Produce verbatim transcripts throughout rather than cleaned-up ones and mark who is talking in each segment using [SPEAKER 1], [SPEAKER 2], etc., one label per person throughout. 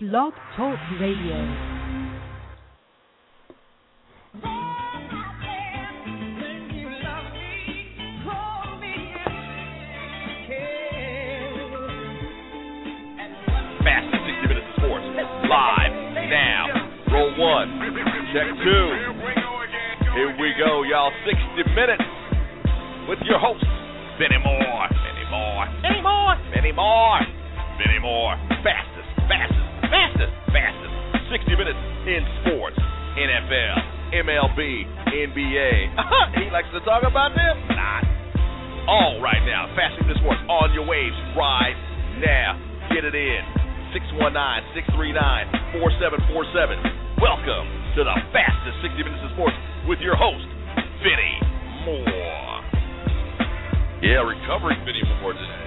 [SPEAKER 1] Blog Talk Radio.
[SPEAKER 2] Live now. Roll one. Check two. Here we go, y'all. sixty minutes with your host, Benny Moore. Benny Moore. Benny Moore. Benny Moore. Benny Moore. Fastest, fastest, fastest, fastest. sixty minutes in sports. N F L, M L B, N B A. He likes to talk about them? Not. All right now. Fast sixty minutes sports on your waves right now. Get it in. six one nine, six three nine, four seven four seven. Welcome to the fastest sixty minutes of sports with your host, Benny Moore. Yeah, recovering Benny Moore today.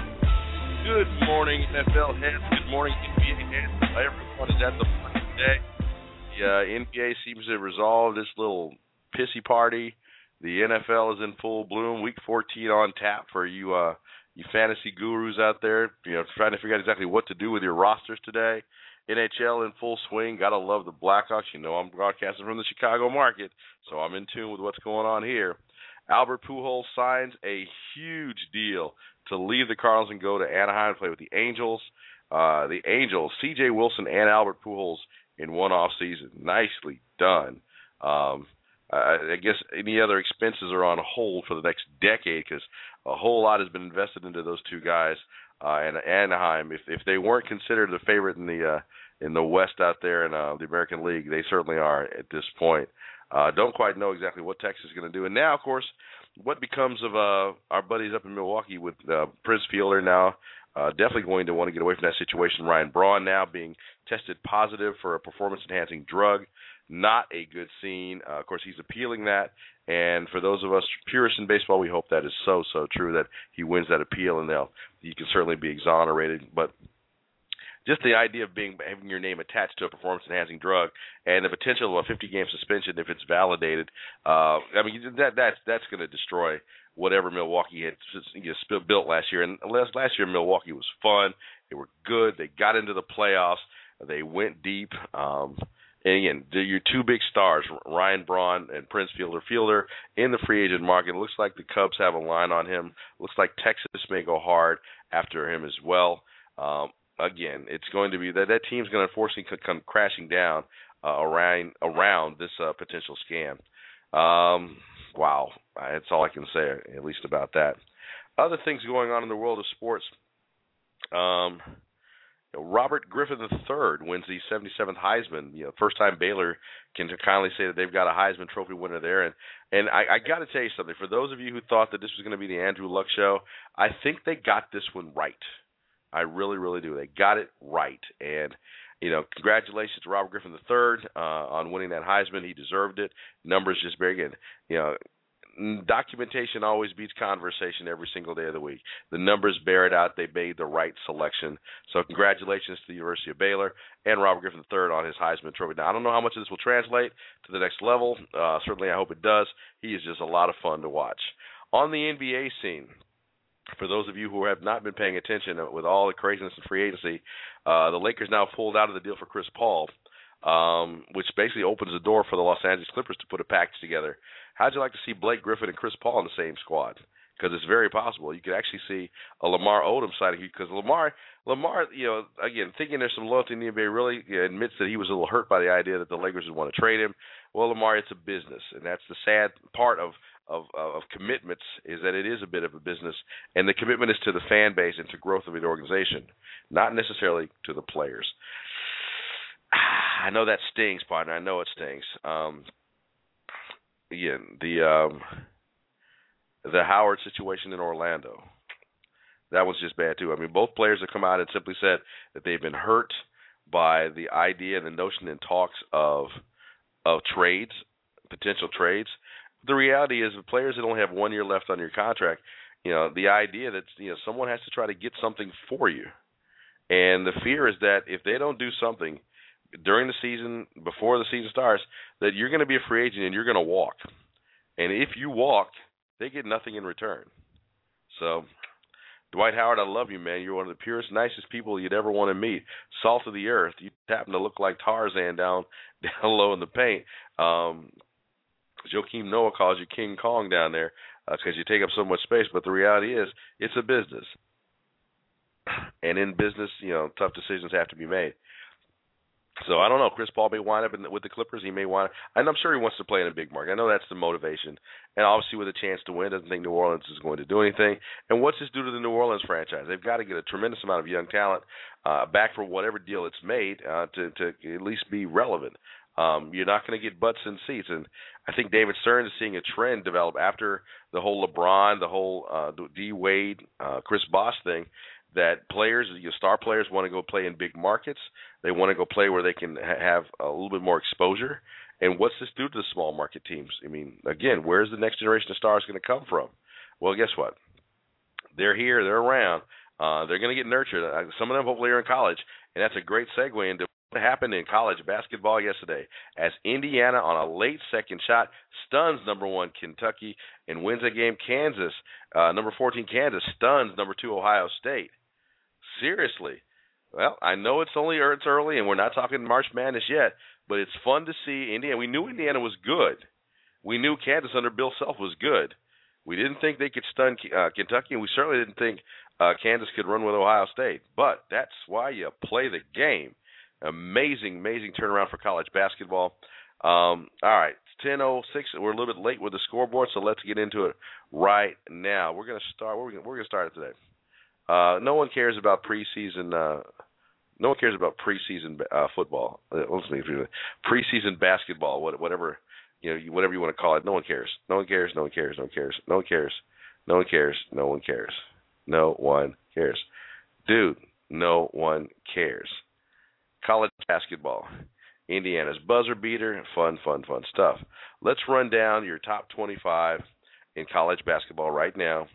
[SPEAKER 2] Good morning, N F L heads. Good morning, N B A heads. Everyone is at the party today. The uh, N B A seems to have resolved this little pissy party. The N F L is in full bloom. Week fourteen on tap for you uh You fantasy gurus out there, you know, trying to figure out exactly what to do with your rosters today. N H L in full swing. Gotta love the Blackhawks. You know I'm broadcasting from the Chicago market, so I'm in tune with what's going on here. Albert Pujols signs a huge deal to leave the Cardinals and go to Anaheim and play with the Angels. Uh, the Angels, C J Wilson and Albert Pujols in one off season. Nicely done. Um, I guess any other expenses are on hold for the next decade because a whole lot has been invested into those two guys. Uh, and Anaheim, if if they weren't considered the favorite in the uh, in the West out there in uh, the American League, they certainly are at this point. Uh, don't quite know exactly what Texas is going to do. And now, of course, what becomes of uh, our buddies up in Milwaukee with uh, Prince Fielder now uh, definitely going to want to get away from that situation. Ryan Braun now being tested positive for a performance-enhancing drug. Not a good scene. Uh, of course, he's appealing that. And for those of us purists in baseball, we hope that is so, so true that he wins that appeal and they'll, he can certainly be exonerated. But just the idea of being having your name attached to a performance-enhancing drug and the potential of a fifty-game suspension if it's validated, uh, I mean, that that's, that's going to destroy whatever Milwaukee had just built last year. And last, last year, Milwaukee was fun. They were good. They got into the playoffs. They went deep. Um And again, your two big stars, Ryan Braun and Prince Fielder. Fielder in the free agent market. It looks like the Cubs have a line on him. Looks like Texas may go hard after him as well. Um, again, it's going to be that that team's going to unfortunately come crashing down uh, around around this uh, potential scam. Um, wow, that's all I can say, at least about that. Other things going on in the world of sports. Um. Robert Griffin the third wins the seventy-seventh Heisman. You know, first time Baylor can kindly say that they've got a Heisman Trophy winner there. And and I, I got to tell you something. For those of you who thought that this was going to be the Andrew Luck show, I think they got this one right. I really, really do. They got it right. And, you know, congratulations to Robert Griffin the third uh, on winning that Heisman. He deserved it. Numbers just very good. You know, documentation always beats conversation every single day of the week. The numbers bear it out. They made the right selection. So congratulations to the University of Baylor and Robert Griffin the third on his Heisman Trophy. Now, I don't know how much of this will translate to the next level. Uh, certainly, I hope it does. He is just a lot of fun to watch. On the N B A scene, for those of you who have not been paying attention with all the craziness in free agency, uh, the Lakers now pulled out of the deal for Chris Paul, um, which basically opens the door for the Los Angeles Clippers to put a package together. How'd you like to see Blake Griffin and Chris Paul in the same squad? Because it's very possible. You could actually see a Lamar Odom signing because Lamar, Lamar, you know, again, thinking there's some loyalty in the N B A, really admits that he was a little hurt by the idea that the Lakers would want to trade him. Well, Lamar, it's a business, and that's the sad part of of, of commitments is that it is a bit of a business, and the commitment is to the fan base and to growth of the organization, not necessarily to the players. I know that stings, partner. I know it stings. Um, Again, the um, the Howard situation in Orlando, that was just bad too. I mean, both players have come out and simply said that they've been hurt by the idea and the notion and talks of of trades, potential trades. The reality is, the players that only have one year left on your contract, you know, the idea that you know someone has to try to get something for you, and the fear is that if they don't do something during the season, before the season starts, that you're going to be a free agent and you're going to walk. And if you walk, they get nothing in return. So
[SPEAKER 3] Dwight Howard, I love you, man. You're one of the purest, nicest people you'd ever want to meet. Salt of the earth. You happen to look like Tarzan down down low in the paint. Um, Joakim Noah calls you King Kong down there because uh, you take up so much space. But the reality is, it's a business. And in business, you know, tough decisions have to be made. So I don't know. Chris Paul may wind up in the, with the Clippers. He may wind up, and I'm sure he wants to play in a big market. I know that's the motivation. And obviously with a chance to win, doesn't think New Orleans is going to do anything. And what's this do to the New Orleans franchise? They've got to get a tremendous amount of young talent uh, back for whatever deal it's made uh, to, to at least be relevant. Um, you're not going to get butts in seats. And I think David Stern is seeing a trend develop after the whole LeBron, the whole uh, D. Wade, uh, Chris Bosh thing, that players, you know, star players want to go play in big markets. They want to go play where they can ha- have a little bit more exposure. And what's this do to the small market teams? I mean, again, where's the next generation of stars going to come from? Well, guess what? They're here. They're around. Uh, they're going to get nurtured. Uh, some of them hopefully are in college. And that's a great segue into what happened in college basketball yesterday as Indiana on a late second shot stuns number one Kentucky and wins a game. Kansas, uh, number fourteen Kansas, stuns number two Ohio State. Seriously. Well, I know it's only it's early and we're not talking March Madness yet, but it's fun to see Indiana. We knew Indiana was good. We knew Kansas under Bill Self was good. We didn't think they could stun uh, Kentucky, and we certainly didn't think uh, Kansas could run with Ohio State. But that's why you play the game. Amazing, amazing turnaround for college basketball. Um, all right, it's ten oh six. We're a little bit late with the scoreboard, so let's get into it right now. We're going to start. We're going to start it today. Uh, no one cares about preseason. Uh, no one cares about preseason uh, football. Uh, preseason basketball, whatever you know, whatever you want to call it. No one cares. No one cares. No one cares. No one cares. No one cares. No one cares. No one cares. No one cares. Dude, no one cares. College basketball. Indiana's buzzer beater. Fun, fun, fun stuff. Let's run down your top twenty-five in college basketball right now.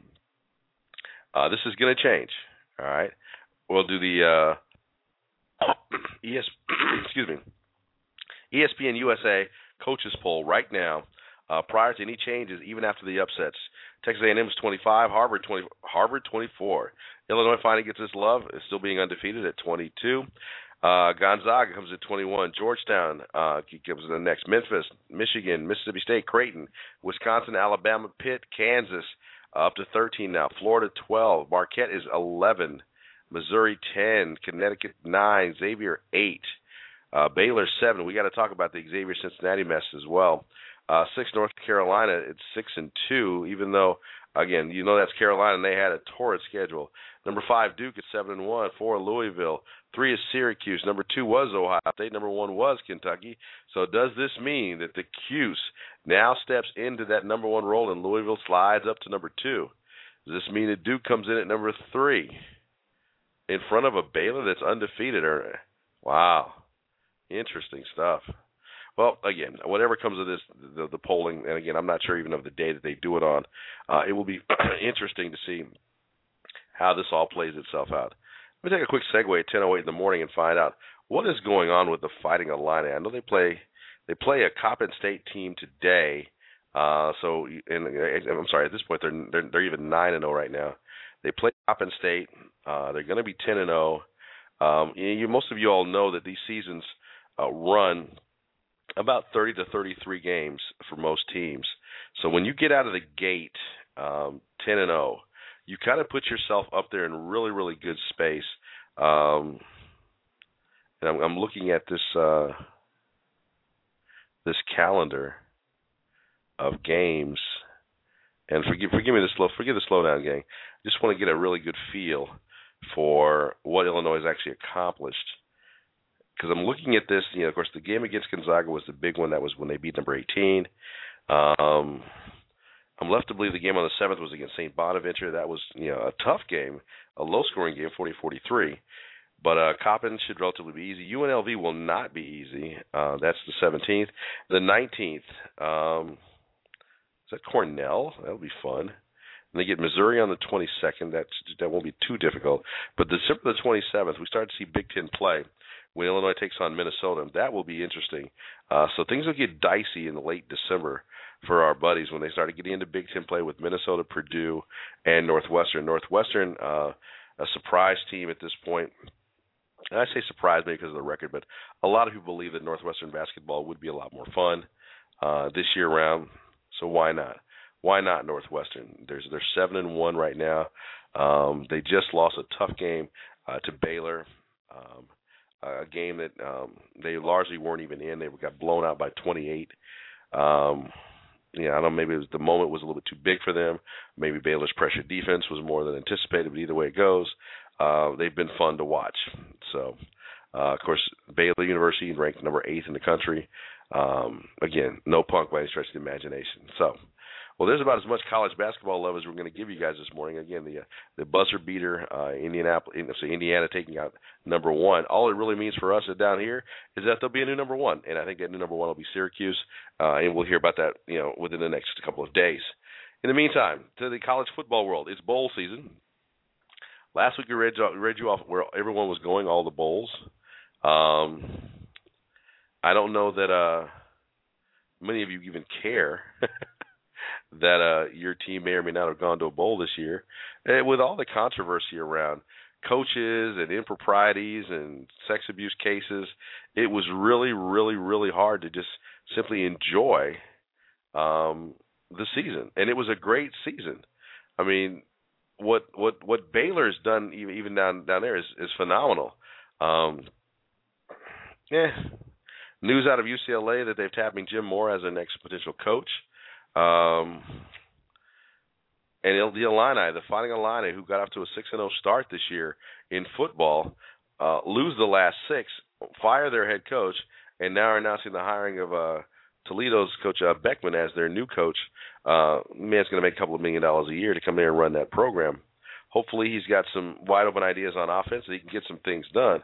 [SPEAKER 3] Uh, this is going to change, all right? We'll do the uh, E S, excuse me, E S P N U S A coaches poll right now. Uh, prior to any changes, even after the upsets, Texas A and M is twenty-five, Harvard twenty, Harvard twenty-four. Illinois finally gets its love. It's still being undefeated at twenty-two. Uh, Gonzaga comes at twenty-one. Georgetown uh, comes in the next. Memphis, Michigan, Mississippi State, Creighton, Wisconsin, Alabama, Pitt, Kansas. Uh, up to thirteen now. Florida, twelve. Marquette is eleven. Missouri, ten. Connecticut, nine. Xavier, eight. Uh, Baylor, seven. We got to talk about the Xavier-Cincinnati mess as well. Uh, six, North Carolina, it's six and two, even though, again, you know that's Carolina, and they had a torrid schedule. Number five, Duke at seven and one. Four, Louisville. Three is Syracuse. Number two was Ohio State. Number one was Kentucky. So does this mean that the Cuse now steps into that number one role and Louisville slides up to number two? Does this mean that Duke comes in at number three in front of a Baylor that's undefeated? Or, wow, interesting stuff. Well, again, whatever comes of this, the, the polling, and again, I'm not sure even of the day that they do it on, uh, it will be interesting to see how this all plays itself out. Let me take a quick segue at ten oh eight in the morning and find out what is going on with the Fighting Illini. I know they play they play a Coppin State team today. Uh, so, and I'm sorry, at this point they're they're, they're even nine and oh right now. They play Coppin State. Uh, they're going to be ten and oh. Um, you, most of you all know that these seasons uh, run about thirty to thirty-three games for most teams. So when you get out of the gate um, ten and oh, you kind of put yourself up there in really, really good space. Um, and I'm, I'm looking at this uh, this calendar of games, and forgive forgive me the slow forgive the slowdown, gang. I just want to get a really good feel for what Illinois has actually accomplished. Because I'm looking at this, you know, of course, the game against Gonzaga was the big one. That was when they beat number eighteen. Um, I'm left to believe the game on the seventh was against Saint Bonaventure. That was, you know, a tough game, a low-scoring game, forty forty-three. But uh, Coppin should relatively be easy. U N L V will not be easy. Uh, that's the seventeenth. The nineteenth, um, is that Cornell? That'll be fun. And they get Missouri on the twenty-second. That's, that won't be too difficult. But December the twenty-seventh, we start to see Big Ten play when Illinois takes on Minnesota. That will be interesting. Uh, so things will get dicey in the late December for our buddies when they started getting into Big Ten play with Minnesota, Purdue, and Northwestern. Northwestern, uh, a surprise team at this point. And I say surprise maybe because of the record, but a lot of people believe that Northwestern basketball would be a lot more fun uh, this year round. So why not? Why not Northwestern? There's they're seven and one right now. Um, they just lost a tough game uh, to Baylor, um, a game that um, they largely weren't even in. They got blown out by twenty-eight. Um, yeah, I don't know. Maybe it was, the moment was a little bit too big for them. Maybe Baylor's pressure defense was more than anticipated. But either way it goes, uh, they've been fun to watch. So, uh, of course, Baylor University ranked number eighth in the country. Um, again, no punk by any stretch of the imagination. So, well, there's about as much college basketball love as we're going to give you guys this morning. Again, the uh, the buzzer beater, uh, Indianapolis, so Indiana taking out number one. All it really means for us down here is that there'll be a new number one, and I think that new number one will be Syracuse, uh, and we'll hear about that, you know, within the next couple of days. In the meantime, to the college football world, it's bowl season. Last week we read, read you off where everyone was going, all the bowls. Um, I don't know that uh, many of you even care that uh, your team may or may not have gone to a bowl this year. And with all the controversy around coaches and improprieties and sex abuse cases, it was really, really, really hard to just simply enjoy um, the season. And it was a great season. I mean, what what what Baylor's done even, even down down there is, is phenomenal. Um, yeah. News out of U C L A that they're tapping Jim Moore as their next potential coach. Um, and the Illini, the Fighting Illini, who got off to a six and oh start this year in football, uh, lose the last six, fire their head coach, and now are announcing the hiring of uh, Toledo's coach uh, Beckman as their new coach. Uh, man's going to make a couple of million dollars a year to come there and run that program. Hopefully he's got some wide-open ideas on offense so he can get some things done.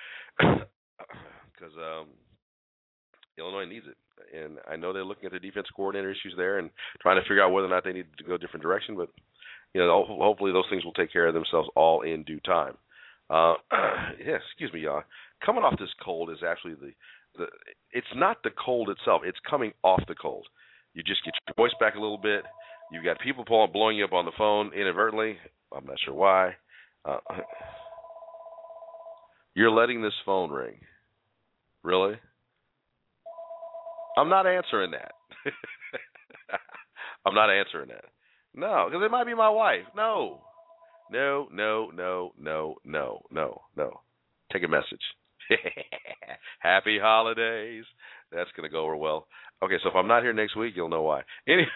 [SPEAKER 3] Because um, Illinois needs it. And I know they're looking at the defense coordinator issues there and trying to figure out whether or not they need to go a different direction. But, you know, hopefully those things will take care of themselves all in due time. Uh, yeah, excuse me, y'all. Coming off this cold is actually the, the – it's not the cold itself. It's coming off the cold. You just get your voice back a little bit. You've got people blowing you up on the phone inadvertently. I'm not sure why. Uh, you're letting this phone ring. Really? I'm not answering that. I'm not answering that. No, because it might be my wife. No. No, no, no, no, no, no, no. Take a message. Happy holidays. That's going to go over well. Okay, so if I'm not here next week, you'll know why. Anyway.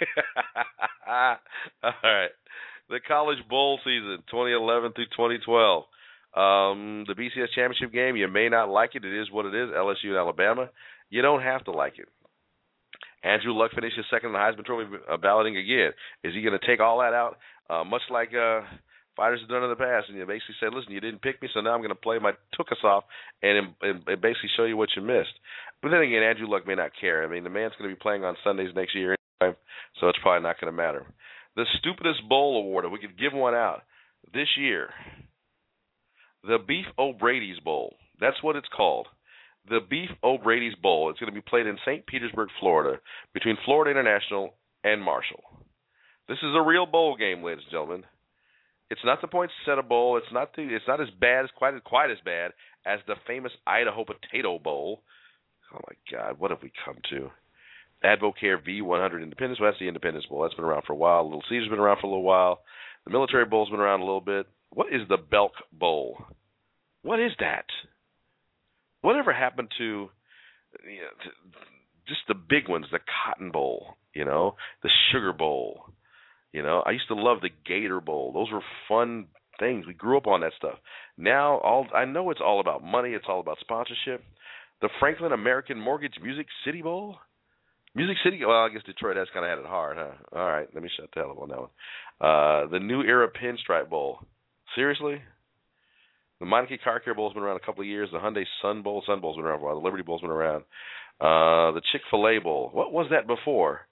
[SPEAKER 3] All right. The College Bowl season, twenty eleven through twenty twelve. Um, the B C S Championship game, you may not like it. It is what it is, L S U and Alabama. You don't have to like it. Andrew Luck finishes second in the Heisman Trophy uh, balloting again. Is he going to take all that out, uh, much like uh, fighters have done in the past, and you basically say, listen, you didn't pick me, so now I'm going to play my tuchus off and, and, and basically show you what you missed. But then again, Andrew Luck may not care. I mean, the man's going to be playing on Sundays next year anyway, so it's probably not going to matter. The stupidest bowl award, if we could give one out this year, the Beef O'Brady's Bowl. That's what it's called. The Beef O'Brady's Bowl. It's going to be played in Saint Petersburg, Florida, between Florida International and Marshall. This is a real bowl game, ladies and gentlemen. It's not the Poinsettia Bowl. It's not the. It's not as bad as quite quite as bad as the famous Idaho Potato Bowl. Oh my God, what have we come to? Advocare V one hundred Independence. Well, that's the Independence Bowl. That's been around for a while. Little Caesar's been around for a little while. The Military Bowl's been around a little bit. What is the Belk Bowl? What is that? Whatever happened to, you know, to just the big ones, the Cotton Bowl, you know, the Sugar Bowl, you know. I used to love the Gator Bowl. Those were fun things. We grew up on that stuff. Now, all I know it's all about money. It's all about sponsorship. The Franklin American Mortgage Music City Bowl? Music City? Well, I guess Detroit has kind of had it hard, huh? All right, let me shut the hell up on that one. Uh, the New Era Pinstripe Bowl. Seriously? The Meineke Car Care Bowl's been around a couple of years. The Hyundai Sun Bowl, Sun Bowl's been around for a while. The Liberty Bowl's been around. Uh, the Chick-fil-A Bowl. What was that before?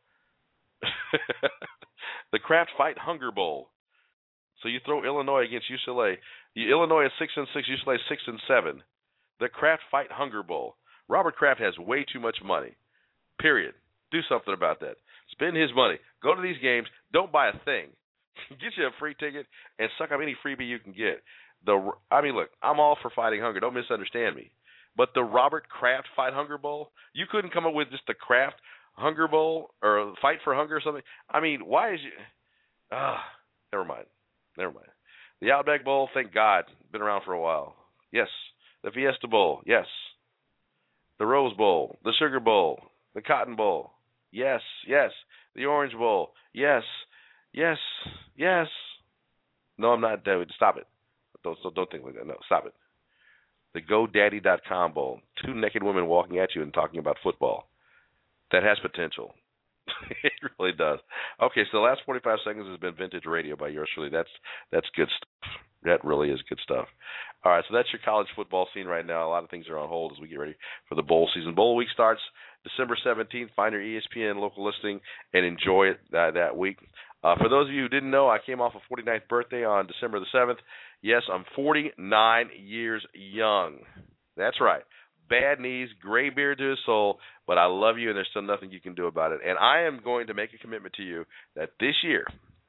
[SPEAKER 3] The Kraft Fight Hunger Bowl. So you throw Illinois against U C L A. You, Illinois is six and six. U C L A is six and seven. The Kraft Fight Hunger Bowl. Robert Kraft has way too much money. Period. Do something about that. Spend his money. Go to these games. Don't buy a thing. Get you a free ticket and suck up any freebie you can get. The I mean, look, I'm all for fighting hunger. Don't misunderstand me. But the Robert Kraft Fight Hunger Bowl, you couldn't come up with just the Kraft Hunger Bowl or Fight for Hunger or something? I mean, why is you... Ah, never mind. Never mind. The Outback Bowl, thank God, been around for a while. Yes. The Fiesta Bowl, yes. The Rose Bowl, the Sugar Bowl, the Cotton Bowl, yes, yes. The Orange Bowl, yes, yes, yes. No, I'm not. Stop it. Don't, don't think like that. No, stop it. The GoDaddy dot com Bowl. Two naked women walking at you and talking about football. That has potential. It really does. Okay, so the last forty-five seconds has been vintage radio by yours truly. That's that's good stuff. That really is good stuff. All right, so that's your college football scene right now. A lot of things are on hold as we get ready for the bowl season. Bowl week starts December seventeenth. Find your E S P N local listing and enjoy it uh, that week. Uh, for those of you who didn't know, I came off a forty-ninth birthday on December the seventh. Yes, I'm forty-nine years young. That's right. Bad knees, gray beard to his soul, but I love you and there's still nothing you can do about it. And I am going to make a commitment to you that this year,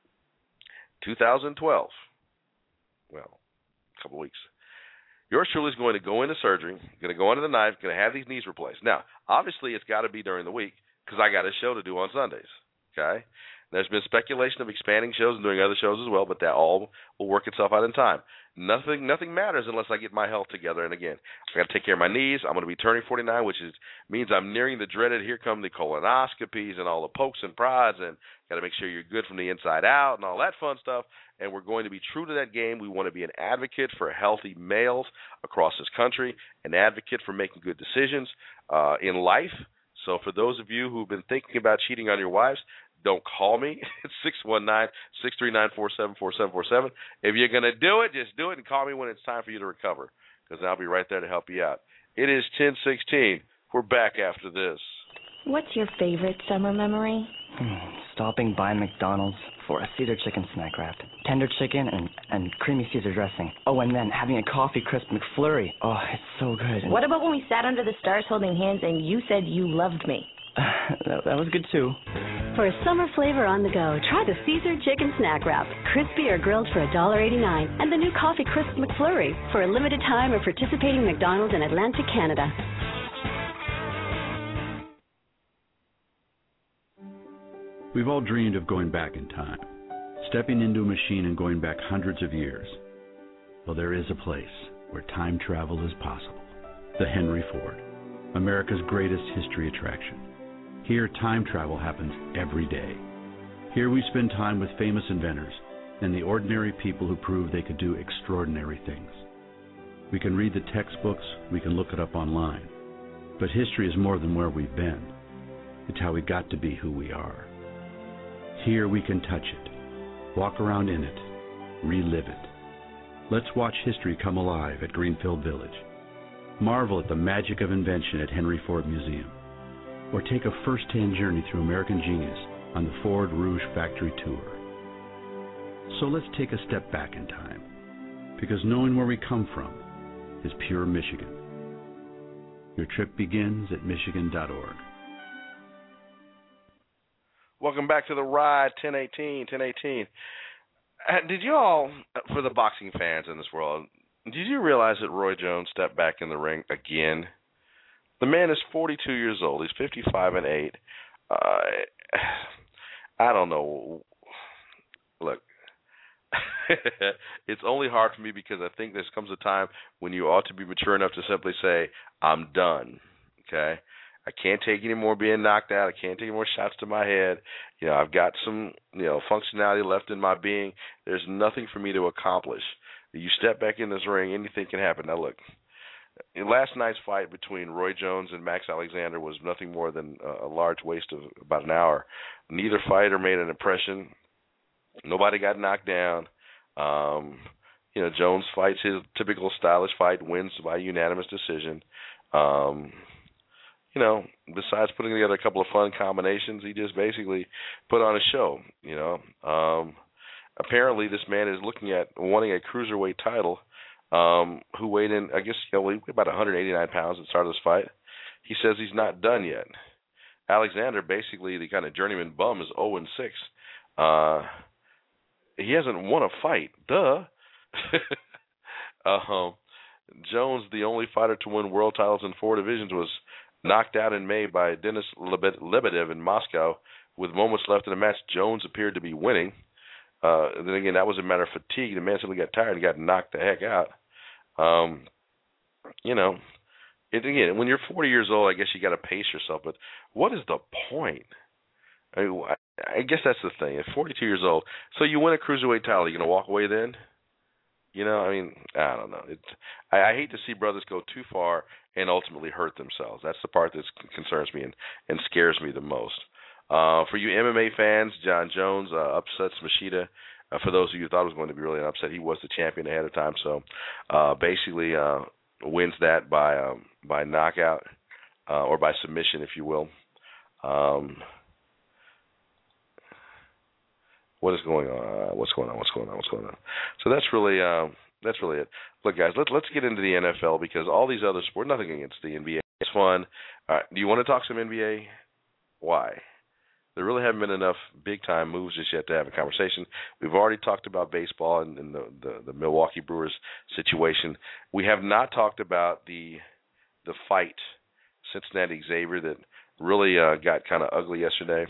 [SPEAKER 3] two thousand twelve, well, a couple of weeks, yours truly is going to go into surgery, going to go under the knife, going to have these knees replaced. Now, obviously it's got to be during the week because I got a show to do on Sundays, okay? There's been speculation of expanding shows and doing other shows as well, but that all will work itself out in time. Nothing nothing matters unless I get my health together. And again, I got to take care of my knees. I'm going to be turning forty-nine, which is means I'm nearing the dreaded here come the colonoscopies and all the pokes and prods, and got to make sure you're good from the inside out and all that fun stuff. And we're going to be true to that game. We want to be an advocate for healthy males across this country, an advocate for making good decisions uh, in life. So for those of you who've been thinking about cheating on your wives, don't call me. It's six one nine, six three nine, four seven four seven four seven. If you're going to do it, just do it and call me when it's time for you to recover because I'll be right there to help you out. It is ten sixteen. We're back after this.
[SPEAKER 1] What's your favorite summer memory?
[SPEAKER 4] Hmm, stopping by McDonald's for a Caesar chicken snack wrap. Tender chicken and, and creamy Caesar dressing. Oh, and then having a coffee crisp McFlurry. Oh, it's so good. And
[SPEAKER 1] what about when we sat under the stars holding hands and you said you loved me?
[SPEAKER 4] that, that was good, too.
[SPEAKER 5] For a summer flavor on the go, try the Caesar Chicken Snack Wrap. Crispy or grilled for one dollar eighty-nine. And the new Coffee Crisp McFlurry for a limited time at participating McDonald's in Atlantic, Canada.
[SPEAKER 6] We've all dreamed of going back in time, stepping into a machine and going back hundreds of years. Well, there is a place where time travel is possible. The Henry Ford, America's greatest history attraction. Here, time travel happens every day. Here we spend time with famous inventors and the ordinary people who proved they could do extraordinary things. We can read the textbooks, we can look it up online. But history is more than where we've been. It's how we got to be who we are. Here we can touch it, walk around in it, relive it. Let's watch history come alive at Greenfield Village. Marvel at the magic of invention at Henry Ford Museum. Or take a first-hand journey through American genius on the Ford Rouge Factory Tour. So let's take a step back in time, because knowing where we come from is pure Michigan. Your trip begins at michigan dot org.
[SPEAKER 3] Welcome back to the ride, ten eighteen, ten eighteen. Uh, did you all, for the boxing fans in this world, did you realize that Roy Jones stepped back in the ring again? The man is forty-two years old. He's fifty-five and eight. Uh, I don't know. Look, it's only hard for me because I think there comes a time when you ought to be mature enough to simply say, I'm done, okay? I can't take any more being knocked out. I can't take any more shots to my head. You know, I've got some, you know, functionality left in my being. There's nothing for me to accomplish. You step back in this ring, anything can happen. Now, look, in last night's fight between Roy Jones and Max Alexander was nothing more than a large waste of about an hour. Neither fighter made an impression. Nobody got knocked down. Um, you know, Jones fights his typical stylish fight, wins by unanimous decision. Um, you know, besides putting together a couple of fun combinations, he just basically put on a show, you know. Um, apparently this man is looking at wanting a cruiserweight title. Um, who weighed in, I guess, you know, about one hundred eighty-nine pounds at the start of this fight. He says he's not done yet. Alexander, basically the kind of journeyman bum, is oh and six. Uh, he hasn't won a fight. Duh. um, Jones, the only fighter to win world titles in four divisions, was knocked out in May by Denis Lebedev in Moscow. With moments left in the match, Jones appeared to be winning. Uh, then again, that was a matter of fatigue. The man simply got tired and got knocked the heck out. Um, you know, it, again, when you're forty years old, I guess you got to pace yourself. But what is the point? I, mean, I guess that's the thing. At forty-two years old, so you win a cruiserweight title, you gonna walk away then? You know, I mean, I don't know. It, I, I hate to see brothers go too far and ultimately hurt themselves. That's the part that concerns me and, and scares me the most. Uh, for you M M A fans, John Jones uh, upsets Machida. Uh, for those of you who thought it was going to be really an upset, he was the champion ahead of time. So uh, basically uh, wins that by um, by knockout uh, or by submission, if you will. Um, what is going on? Uh, what's going on? What's going on? What's going on? So that's really um, that's really it. Look, guys, let's let's get into the N F L because all these other sports, nothing against the N B A. It's fun. All right, do you want to talk some N B A? Why? There really haven't been enough big-time moves just yet to have a conversation. We've already talked about baseball and, and the, the, the Milwaukee Brewers situation. We have not talked about the the fight, Cincinnati Xavier, that really uh, got kind of ugly yesterday.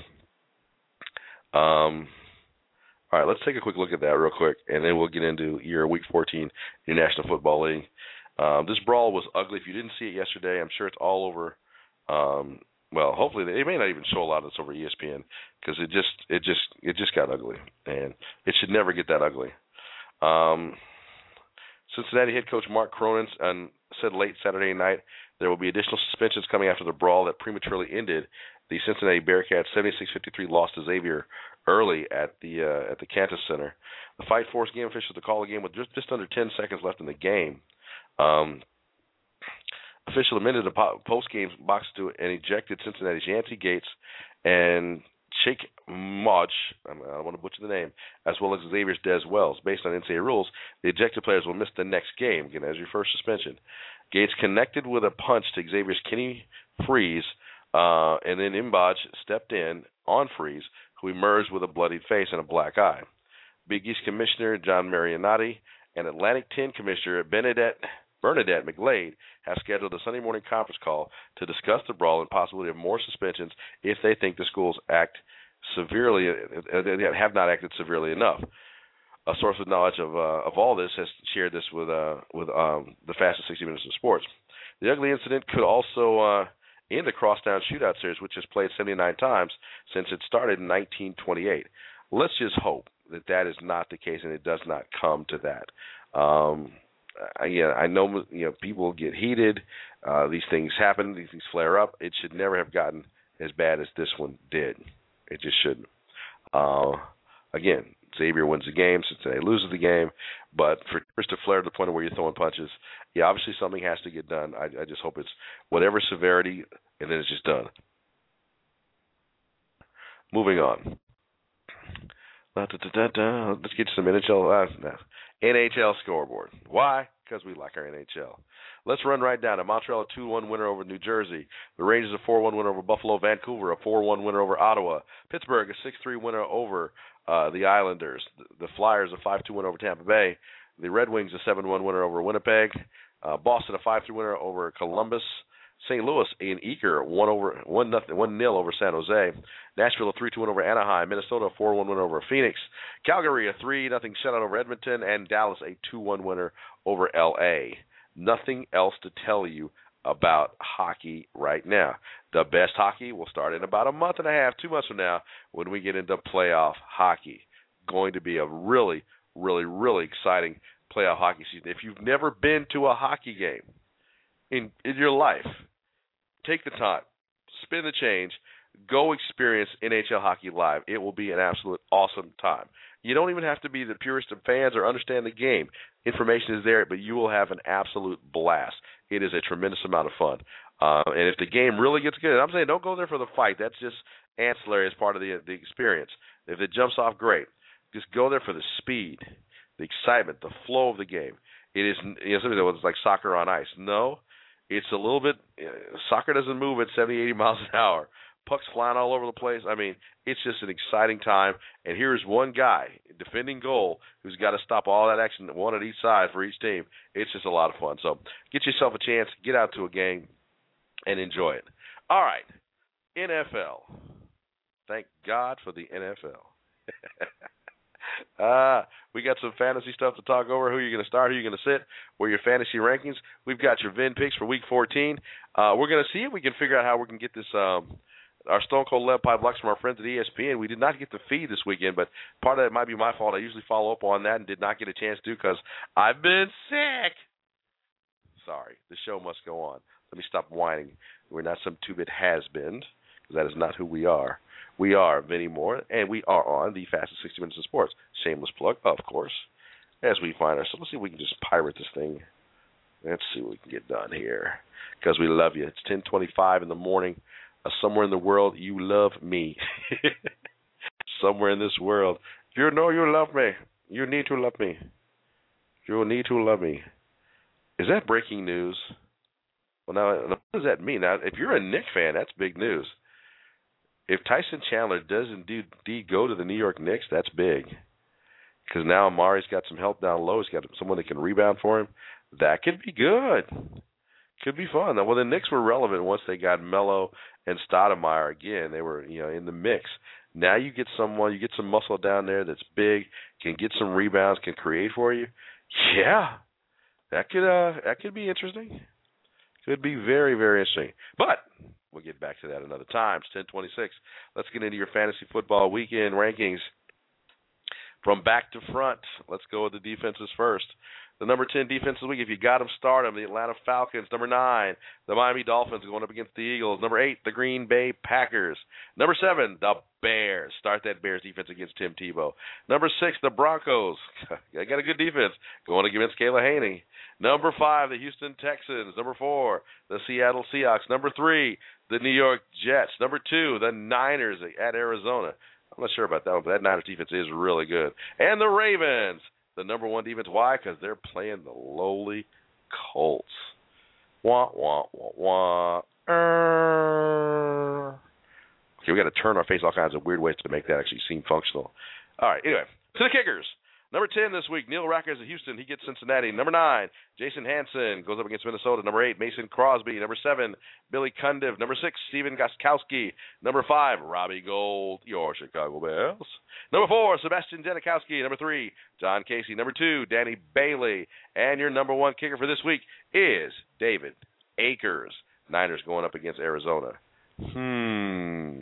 [SPEAKER 3] Um, all right, let's take a quick look at that real quick, and then we'll get into your Week fourteen in your National Football League. Um, this brawl was ugly. If you didn't see it yesterday, I'm sure it's all over. Um, Well, hopefully they, they may not even show a lot of this over E S P N because it just it just it just got ugly, and it should never get that ugly. Um, Cincinnati head coach Mark Cronin um, said late Saturday night there will be additional suspensions coming after the brawl that prematurely ended the Cincinnati Bearcats' seventy-six fifty-three loss to Xavier early at the uh, at the Cantus Center. The fight forced game officials to call a game with just, just under ten seconds left in the game. Um, Official amended the post-game box to and ejected Cincinnati's Yancey Gates and Shake Maj, I don't want to butcher the name, as well as Xavier's Des Wells. Based on N C double A rules, the ejected players will miss the next game, again, as your first suspension. Gates connected with a punch to Xavier's Kenny Freeze, uh, and then Imbaj stepped in on Freeze, who emerged with a bloodied face and a black eye. Big East Commissioner John Marianotti and Atlantic ten Commissioner Benedette Bernadette McGlade have scheduled a Sunday morning conference call to discuss the brawl and possibility of more suspensions if they think the schools act severely, have not acted severely enough. A source with knowledge of uh, of all this has shared this with uh, with um, the fastest sixty minutes of sports. The ugly incident could also uh, end a crosstown shootout series, which has played seventy-nine times since it started in nineteen twenty-eight. Let's just hope that that is not the case and it does not come to that. Um, I, yeah, I know you know people get heated. Uh, these things happen. These things flare up. It should never have gotten as bad as this one did. It just shouldn't. Uh, again, Xavier wins the game. Cincinnati loses the game. But for it to flare to the point where you're throwing punches, yeah, obviously something has to get done. I, I just hope it's whatever severity, and then it's just done. Moving on. Let's get to some N H L. Uh, no. N H L scoreboard. Why? Because we like our N H L. Let's run right down to Montreal, a two one winner over New Jersey. The Rangers, a four one winner over Buffalo. Vancouver, a four one winner over Ottawa. Pittsburgh, a six three winner over uh, the Islanders. The, the Flyers, a five two winner over Tampa Bay. The Red Wings, a seven one winner over Winnipeg. Uh, Boston, a five three winner over Columbus. Saint Louis and Eager one over one nothing one nil over San Jose. Nashville a three two win over Anaheim. Minnesota a four one win over Phoenix. Calgary a three nothing shutout over Edmonton, and Dallas a two one winner over L A. Nothing else to tell you about hockey right now. The best hockey will start in about a month and a half, two months from now, when we get into playoff hockey. Going to be a really, really, really exciting playoff hockey season. If you've never been to a hockey game in in your life, take the time, spend the change, go experience N H L hockey live. It will be an absolute awesome time. You don't even have to be the purest of fans or understand the game. Information is there, but you will have an absolute blast. It is a tremendous amount of fun. Uh, and if the game really gets good, I'm saying don't go there for the fight. That's just ancillary as part of the the experience. If it jumps off, great. Just go there for the speed, the excitement, the flow of the game. It is, you know, somebody said, well, it's like soccer on ice. No. It's a little bit, uh, soccer doesn't move at seventy, eighty miles an hour. pucks flying all over the place. I mean, it's just an exciting time. And here's one guy, defending goal, who's got to stop all that action, one at each side for each team. It's just a lot of fun. So get yourself a chance, get out to a game, and enjoy it. All right, N F L. Thank God for the N F L. uh, we got some fantasy stuff to talk over. Who you're going to start, who you're going to sit, where your fantasy rankings. We've got your Vin picks for Week fourteen. Uh, we're going to see if we can figure out how we can get this um, our Stone Cold Lead Pipe Lux from our friends at E S P N. We did not get the feed this weekend, but part of it might be my fault. I usually follow up on that and did not get a chance to because I've been sick. Sorry, the show must go on. Let me stop whining. We're not some two-bit has-been, because that is not who we are. We are Vinny Moore, and we are on the fastest sixty minutes in sports. Shameless plug, of course, as we find ourselves. Let's see if we can just pirate this thing. Let's see what we can get done here, because we love you. It's ten twenty-five in the morning. Uh, somewhere in the world, you love me. Somewhere in this world. You know you love me. You need to love me. You need to love me. Is that breaking news? Well, now, what does that mean? Now, if you're a Knicks fan, that's big news. If Tyson Chandler does indeed, indeed go to the New York Knicks, that's big. Because now Amari's got some help down low. He's got someone that can rebound for him. That could be good. Could be fun. Well, the Knicks were relevant once they got Melo and Stoudemire again. They were, you know, in the mix. Now you get someone, you get some muscle down there that's big, can get some rebounds, can create for you. Yeah, that could uh, that could be interesting. Could be very, very interesting. But we'll get back to that another time. It's ten twenty-six. Let's get into your fantasy football weekend rankings. From back to front, let's go with the defenses first. The number ten defense of the week, if you got them, start them. The Atlanta Falcons. Number nine, the Miami Dolphins going up against the Eagles. Number eight, the Green Bay Packers. Number seven, the Bears. Start that Bears defense against Tim Tebow. Number six, the Broncos. I got a good defense going against Kayla Haney. Number five, the Houston Texans. Number four, the Seattle Seahawks. Number three, the New York Jets. Number two, the Niners at Arizona. I'm not sure about that one, but that Niners defense is really good. And the Ravens, the number one defense. Why? Because they're playing the lowly Colts. Wah, wah, wah, wah. Uh. Okay, we got to turn our face all kinds of weird ways to make that actually seem functional. All right, anyway, to the kickers. Number ten this week, Neil Rackers of Houston. He gets Cincinnati. Number nine, Jason Hanson goes up against Minnesota. Number eight, Mason Crosby. Number seven, Billy Cundiff. Number six, Stephen Gostkowski. Number five, Robbie Gould, your Chicago Bears. Number four, Sebastian Janikowski. Number three, John Casey. Number two, Danny Bailey. And your number one kicker for this week is David Akers. Niners going up against Arizona. Hmm.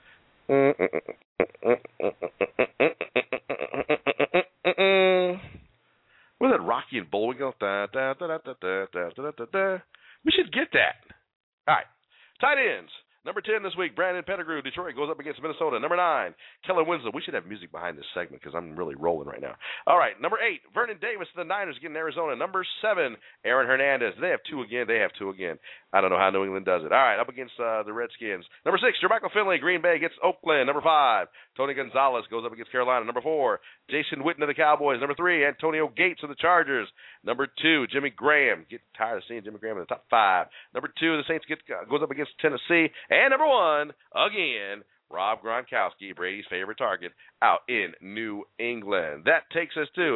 [SPEAKER 3] Was that Rocky and Bullwinkle? Da, da, da, da, da, da, da, da, da. We should get that. All right. Tight ends. Number ten this week, Brandon Pettigrew, Detroit, goes up against Minnesota. Number nine, Kellen Winslow. We should have music behind this segment because I'm really rolling right now. All right, number eight, Vernon Davis, the Niners getting Arizona. Number seven, Aaron Hernandez. They have two again. They have two again. I don't know how New England does it. All right, up against uh, the Redskins. Number six, Jermichael Finley, Green Bay gets Oakland. Number five, Tony Gonzalez goes up against Carolina. Number four, Jason Witten of the Cowboys. Number three, Antonio Gates of the Chargers. Number two, Jimmy Graham. Get tired of seeing Jimmy Graham in the top five. Number two, the Saints get goes up against Tennessee. And number one, again, Rob Gronkowski, Brady's favorite target, out in New England. That takes us to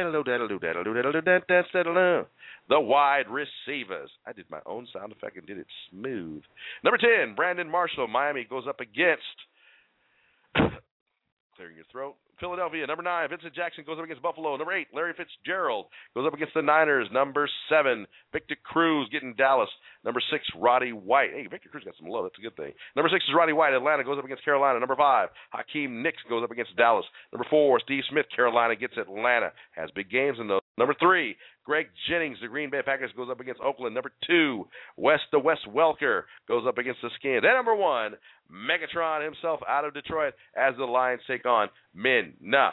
[SPEAKER 3] the wide receivers. I did my own sound effect and did it smooth. Number ten, Brandon Marshall. Miami goes up against clearing your throat. Philadelphia. Number nine, Vincent Jackson goes up against Buffalo. Number eight, Larry Fitzgerald goes up against the Niners. Number seven, Victor Cruz getting Dallas. Number six, Roddy White. Hey, Victor Cruz got some love. That's a good thing. Number six is Roddy White. Atlanta goes up against Carolina. Number five, Hakeem Nicks goes up against Dallas. Number four, Steve Smith. Carolina gets Atlanta. Has big games in those. Number three, Greg Jennings, the Green Bay Packers, goes up against Oakland. Number two, Wes the Wes Welker goes up against the Skins. And number one, Megatron himself out of Detroit as the Lions take on Minnesota.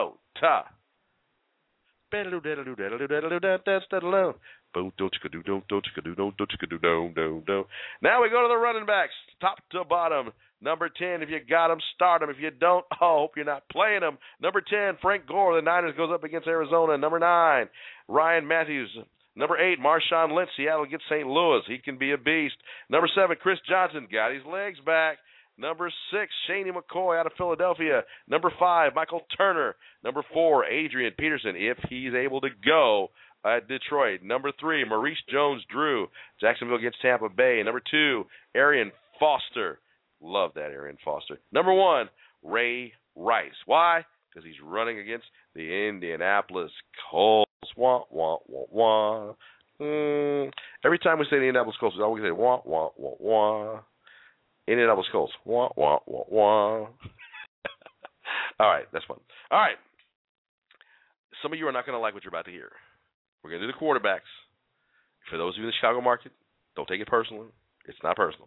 [SPEAKER 3] Now we go to the running backs, top to bottom. Number ten, if you got them, start them. If you don't, oh, hope you're not playing them. Number ten, Frank Gore, the Niners, goes up against Arizona. Number nine, Ryan Matthews. Number eight, Marshawn Lynch, Seattle gets Saint Louis. He can be a beast. Number seven, Chris Johnson, got his legs back. Number six, Shaney McCoy out of Philadelphia. Number five, Michael Turner. Number four, Adrian Peterson, if he's able to go at Detroit. Number three, Maurice Jones-Drew, Jacksonville against Tampa Bay. Number two, Arian Foster. Love that, Arian Foster. Number one, Ray Rice. Why? Because he's running against the Indianapolis Colts. Wah, wah, wah, wah. Mm. Every time we say the Indianapolis Colts, we always say wah, wah, wah, wah. Indianapolis Colts. Wah, wah, wah, wah. All right, that's fun. All right. Some of you are not going to like what you're about to hear. We're going to do the quarterbacks. For those of you in the Chicago market, don't take it personally. It's not personal.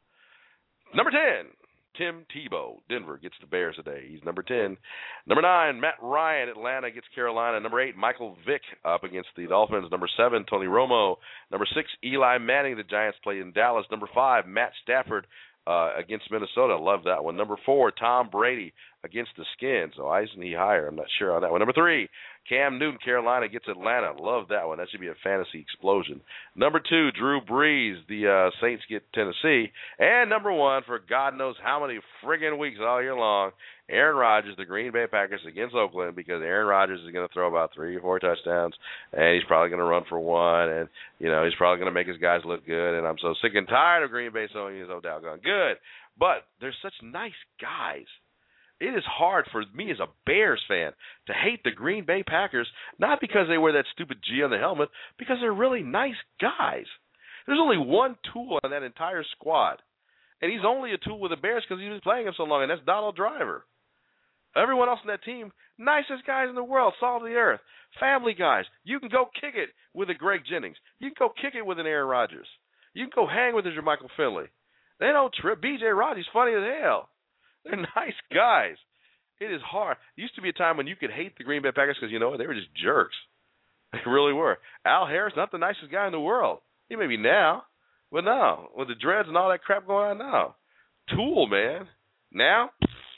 [SPEAKER 3] Number ten, Tim Tebow. Denver gets the Bears today. He's number ten. Number nine, Matt Ryan. Atlanta gets Carolina. Number eight, Michael Vick up against the Dolphins. Number seven, Tony Romo. Number six, Eli Manning. The Giants play in Dallas. Number five, Matt Stafford uh, against Minnesota. Love that one. Number four, Tom Brady against the Skins. So Eisen he higher. I'm not sure on that one. Number three, Cam Newton, Carolina gets Atlanta. Love that one. That should be a fantasy explosion. Number two, Drew Brees. The uh, Saints get Tennessee. And number one, for God knows how many friggin' weeks all year long, Aaron Rodgers, the Green Bay Packers against Oakland, because Aaron Rodgers is going to throw about three or four touchdowns, and he's probably going to run for one, and, you know, he's probably going to make his guys look good, and I'm so sick and tired of Green Bay so he's so doggone good. But they're such nice guys. It is hard for me as a Bears fan to hate the Green Bay Packers, not because they wear that stupid G on the helmet, because they're really nice guys. There's only one tool on that entire squad, and he's only a tool with the Bears because he was playing him so long, and that's Donald Driver. Everyone else on that team, nicest guys in the world, salt of the earth, family guys. You can go kick it with a Greg Jennings. You can go kick it with an Aaron Rodgers. You can go hang with a Jermichael Finley. They don't trip. B J Rodgers funny as hell. They're nice guys. It is hard. It used to be a time when you could hate the Green Bay Packers because, you know what, they were just jerks. They really were. Al Harris, not the nicest guy in the world. He may be now, but no. With the dreads and all that crap going on now. Tool, man. Now,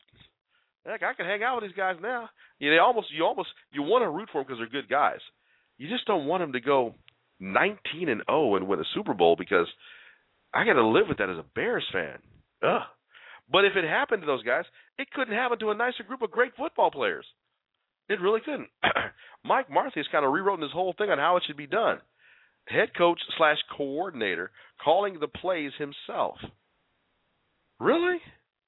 [SPEAKER 3] heck, I can hang out with these guys now. You, they almost, you almost, you want to root for them because they're good guys. You just don't want them to go nineteen and oh and win a Super Bowl because I got to live with that as a Bears fan. Ugh. But if it happened to those guys, it couldn't happen to a nicer group of great football players. It really couldn't. Mike Marthy has kind of rewritten this whole thing on how it should be done. Head coach slash coordinator calling the plays himself. Really?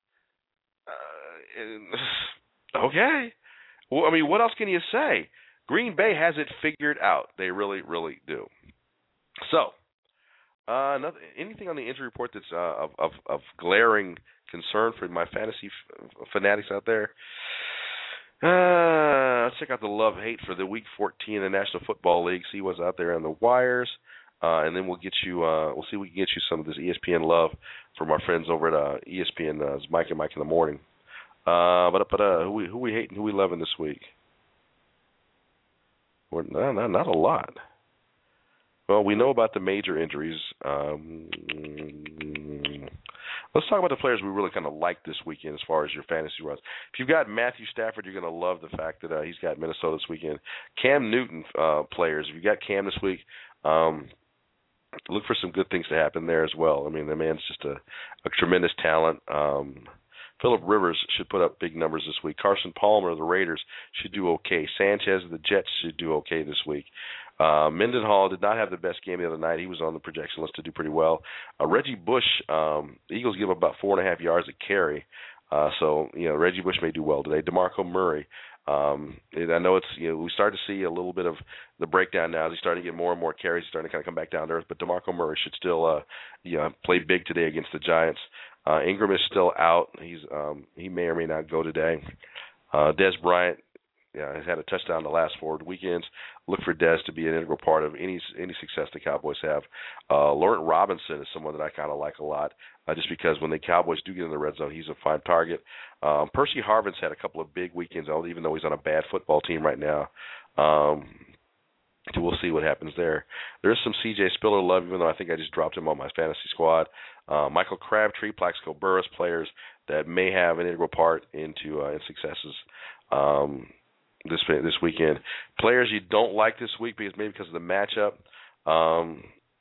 [SPEAKER 3] Uh, okay. Well, I mean, what else can you say? Green Bay has it figured out. They really, really do. So, uh, nothing, anything on the injury report that's uh, of, of, of glaring concern for my fantasy f- fanatics out there? Uh, let's check out the love-hate for the Week fourteen in the National Football League, see what's out there on the wires, uh, and then we'll get you. Uh, we'll see if we can get you some of this E S P N love from our friends over at uh, E S P N. Uh, it's Mike and Mike in the morning. Uh, but but uh, who we who we hating, who we loving this week? We're, no, no, not a lot. Well, we know about the major injuries. Um, let's talk about the players we really kind of like this weekend as far as your fantasy runs. If you've got Matthew Stafford, you're going to love the fact that uh, he's got Minnesota this weekend. Cam Newton uh, players, if you've got Cam this week, um, look for some good things to happen there as well. I mean, the man's just a, a tremendous talent. Um, Phillip Rivers should put up big numbers this week. Carson Palmer of the Raiders should do okay. Sanchez of the Jets should do okay this week. Uh, Mendenhall did not have the best game the other night. He was on the projection list to do pretty well. Uh, Reggie Bush, um, the Eagles give about four and a half yards a carry. Uh, so, you know, Reggie Bush may do well today. DeMarco Murray. Um, I know it's, you know, we start to see a little bit of the breakdown now. He's starting to get more and more carries. He's starting to kind of come back down to earth. But DeMarco Murray should still, uh, you know, play big today against the Giants. Uh, Ingram is still out. He's um, he may or may not go today. Uh, Dez Bryant, yeah, has had a touchdown the last four weekends. Look for Dez to be an integral part of any any success the Cowboys have. Uh, Laurent Robinson is someone that I kind of like a lot, uh, just because when the Cowboys do get in the red zone, he's a fine target. Um, Percy Harvin's had a couple of big weekends, even though he's on a bad football team right now. Um, so we'll see what happens there. There's some C J Spiller love, even though I think I just dropped him on my fantasy squad. Uh, Michael Crabtree, Plaxico Burress, players that may have an integral part into uh, in successes um, this this weekend. Players you don't like this week because maybe because of the matchup. Um,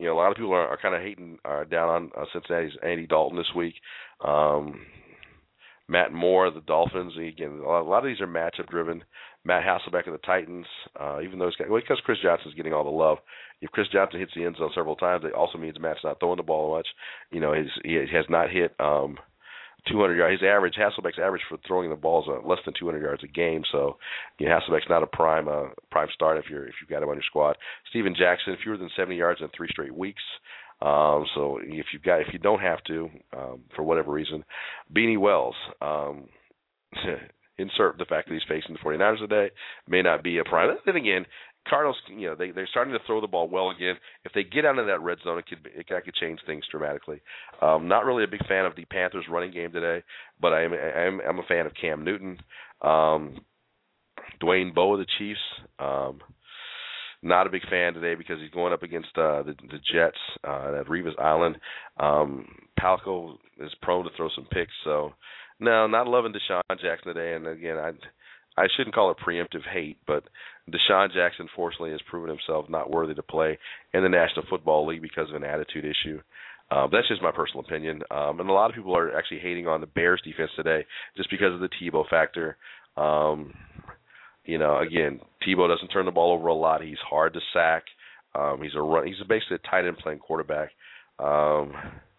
[SPEAKER 3] you know, a lot of people are, are kind of hating uh, down on uh, Cincinnati's Andy Dalton this week. Um, Matt Moore, the Dolphins. Again, a lot of these are matchup driven. Matt Hasselbeck of the Titans, uh, even though he's got, well, because Chris Johnson's getting all the love. If Chris Johnson hits the end zone several times, it also means Matt's not throwing the ball much. You know, his, he has not hit um, two hundred yards. His average, Hasselbeck's average for throwing the ball is uh, less than two hundred yards a game. So, you know, Hasselbeck's not a prime uh, prime start if you're if you've got him on your squad. Steven Jackson, fewer than seventy yards in three straight weeks. Um, so if you've got if you don't have to, um, for whatever reason, Beanie Wells. Um, insert the fact that he's facing the 49ers today, may not be a prime. Then again, Cardinals, you know, they, they're starting to throw the ball well again. If they get out of that red zone, it could it could change things dramatically. Um, not really a big fan of the Panthers' running game today, but I am I'm, I'm a fan of Cam Newton, um, Dwayne Bowe of the Chiefs. Um, not a big fan today because he's going up against uh, the, the Jets uh, at Revis Island. Um, Palco is prone to throw some picks, so no, not loving Deshaun Jackson today. And again, I I shouldn't call it preemptive hate, but Deshaun Jackson, fortunately, has proven himself not worthy to play in the National Football League because of an attitude issue. Um, that's just my personal opinion. Um, and a lot of people are actually hating on the Bears defense today just because of the Tebow factor. Um, you know, again, Tebow doesn't turn the ball over a lot. He's hard to sack. Um, he's a run. He's basically a tight end playing quarterback. Um,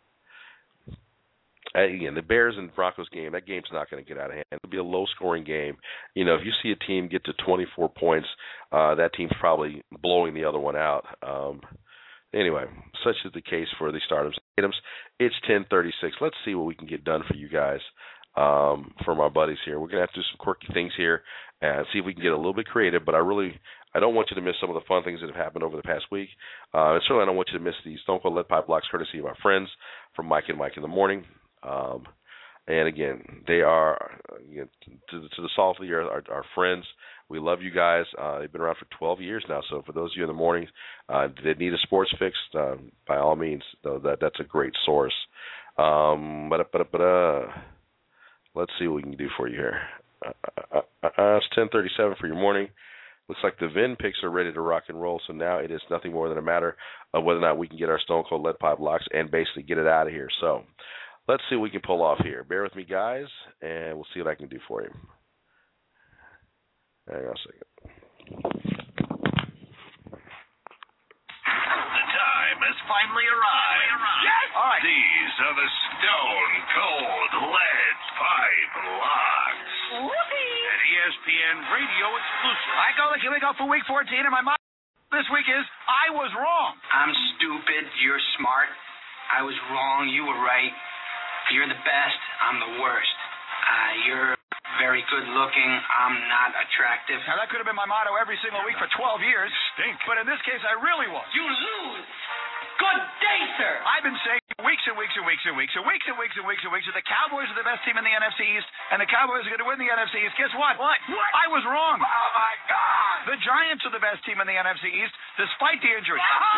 [SPEAKER 3] Again, the Bears and Broncos game, that game's not going to get out of hand. It'll be a low-scoring game. You know, if you see a team get to twenty-four points, uh, that team's probably blowing the other one out. Um, anyway, such is the case for the startups. It's ten thirty-six. Let's see what we can get done for you guys, um, from our buddies here. We're going to have to do some quirky things here and see if we can get a little bit creative, but I really I don't want you to miss some of the fun things that have happened over the past week. Uh, and certainly I don't want you to miss the Stone Cold Lead Pipe blocks courtesy of our friends from Mike and Mike in the Morning. Um, and again, they are, you know, to, to the salt of the earth, our, our friends. We love you guys. Uh, they've been around for twelve years now. So for those of you in the mornings uh, that need a sports fix, uh, by all means, though, that that's a great source. Um, but but but uh, let's see what we can do for you here. Uh, uh, uh, it's ten thirty-seven for your morning. Looks like the Vin picks are ready to rock and roll. So now it is nothing more than a matter of whether or not we can get our Stone Cold Lead Pipe locks and basically get it out of here. So let's see what we can pull off here. Bear with me, guys, and we'll see what I can do for you. Hang on a second.
[SPEAKER 7] The time has finally arrived. Yes! All right. These are the Stone Cold Lead Pipe Locks. Whoopee! An E S P N radio exclusive.
[SPEAKER 8] All right, go. Here we go for week fourteen, and my motto this week is, I was wrong.
[SPEAKER 9] I'm stupid. You're smart. I was wrong. You were right. You're the best. I'm the worst. Uh, you're very good looking. I'm not attractive.
[SPEAKER 8] Now, that could have been my motto every single week for twelve years. Stink. But in this case, I really was.
[SPEAKER 9] You lose. Good day, sir.
[SPEAKER 8] I've been saying weeks and weeks and weeks and weeks and weeks and weeks and weeks and weeks that the Cowboys are the best team in the N F C East, and the Cowboys are going to win the N F C East. Guess what? What? What? I was wrong.
[SPEAKER 9] Oh, my God.
[SPEAKER 8] The Giants are the best team in the N F C East, despite the injury.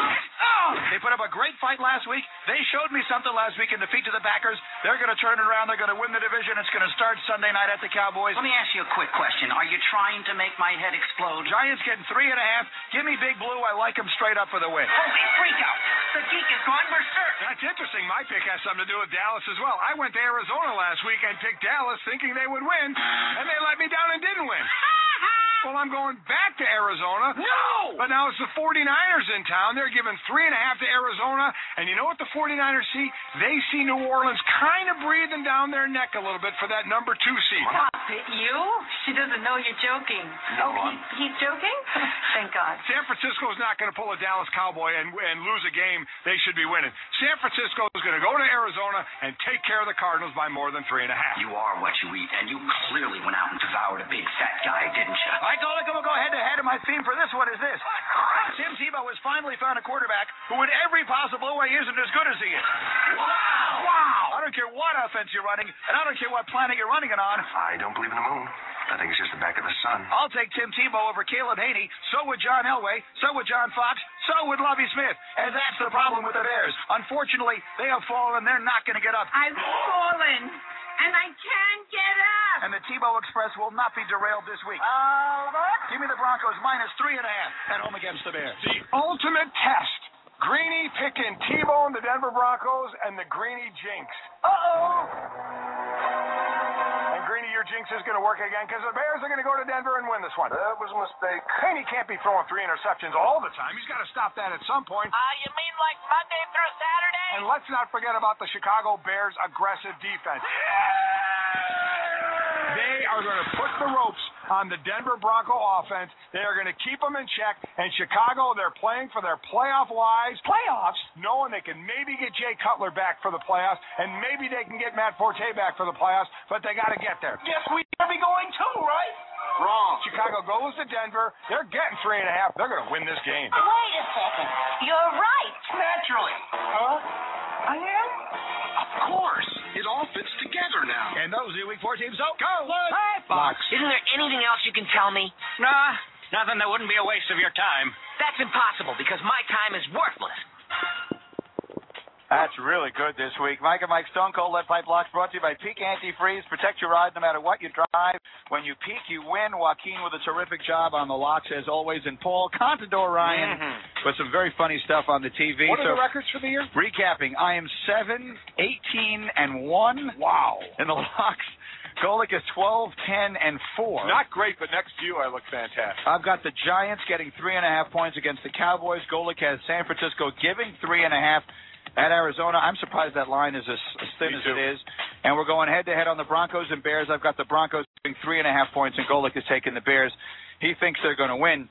[SPEAKER 9] Oh.
[SPEAKER 8] They put up a great fight last week. They showed me something last week in defeat to the Packers. They're going to turn it around. They're going to win the division. It's going to start Sunday night at the Cowboys.
[SPEAKER 9] Let me ask you a quick question. Are you trying to make my head explode?
[SPEAKER 8] Giants getting three and a half. Give me Big Blue. I like him straight up for the win.
[SPEAKER 9] Holy freak out. The geek is gone berserk.
[SPEAKER 8] That's interesting. My pick has something to do with Dallas as well. I went to Arizona last week and picked Dallas thinking they would win, and they let me down and didn't win. Well, I'm going back to Arizona.
[SPEAKER 9] No!
[SPEAKER 8] But now it's the 49ers in town. They're giving three and a half to Arizona. And you know what the 49ers see? They see New Orleans kind of breathing down their neck a little bit for that number two seed.
[SPEAKER 10] Stop it, you? She doesn't know you're joking.
[SPEAKER 9] No,
[SPEAKER 10] oh, he, he's joking? Thank God.
[SPEAKER 8] San Francisco's not going to pull a Dallas Cowboy and, and lose a game they should be winning. San Francisco is going to go to Arizona and take care of the Cardinals by more than three and a half.
[SPEAKER 9] You are what you eat, and you clearly went out and devoured a big fat guy, didn't you?
[SPEAKER 8] I go, go, go ahead to head, and my theme for this one is this. Tim Tebow has finally found a quarterback who in every possible way isn't as good as he is.
[SPEAKER 9] Wow!
[SPEAKER 8] Wow! I don't care what offense you're running, and I don't care what planet you're running it on.
[SPEAKER 9] I don't believe in the moon. I think it's just the back of the sun.
[SPEAKER 8] I'll take Tim Tebow over Caleb Haney. So would John Elway. So would John Fox. So would Lovie Smith. And that's the problem with the Bears. Unfortunately, they have fallen. They're not going to get up.
[SPEAKER 10] I've fallen, and I can't get up.
[SPEAKER 8] And the Tebow Express will not be derailed this week.
[SPEAKER 10] Oh, what?
[SPEAKER 8] Give me the Broncos minus three and a half at home against the Bears. The ultimate test Greeny picking T-Bone, the Denver Broncos, and the Greeny jinx. Uh-oh! And Greeny, your jinx is going to work again because the Bears are going to go to Denver and win this one.
[SPEAKER 11] That was a mistake.
[SPEAKER 8] Greeny can't be throwing three interceptions all the time. He's got to stop that at some point.
[SPEAKER 10] Uh, you mean like Monday through Saturday?
[SPEAKER 8] And let's not forget about the Chicago Bears' aggressive defense. They are going to put the ropes on the Denver Bronco offense. They are going to keep them in check. And Chicago, they're playing for their playoff lives. Playoffs? Knowing they can maybe get Jay Cutler back for the playoffs, and maybe they can get Matt Forte back for the playoffs, but they got to get there.
[SPEAKER 11] Guess we better be going too, right?
[SPEAKER 8] Wrong. Chicago goes to Denver. They're getting three and a half. They're going to win this game.
[SPEAKER 10] Wait a second. You're right.
[SPEAKER 11] Naturally. Huh? I am?
[SPEAKER 12] Of course. It all fits together now.
[SPEAKER 8] And those are week four teams. So go.
[SPEAKER 9] Hi, Fox. Isn't there anything else you can tell me?
[SPEAKER 13] Nah, nothing that wouldn't be a waste of your time.
[SPEAKER 9] That's impossible because my time is worthless.
[SPEAKER 14] That's really good this week. Mike and Mike Stone Cold Lead Pipe Locks brought to you by Peak Antifreeze. Protect your ride no matter what you drive. When you peak, you win. Joaquin with a terrific job on the locks as always. And Paul Contador Ryan mm-hmm. with some very funny stuff on the T V.
[SPEAKER 8] What are
[SPEAKER 14] so,
[SPEAKER 8] the records for the year?
[SPEAKER 14] Recapping, I am seven, eighteen, and one.
[SPEAKER 8] Wow.
[SPEAKER 14] In the locks. Golick is twelve, ten, and four.
[SPEAKER 8] Not great, but next to you, I look fantastic.
[SPEAKER 14] I've got the Giants getting three and a half points against the Cowboys. Golick has San Francisco giving three and a half at Arizona. I'm surprised that line is as, as thin as it is. And we're going head-to-head on the Broncos and Bears. I've got the Broncos giving three and a half points, and Golick is taking the Bears. He thinks they're going to win.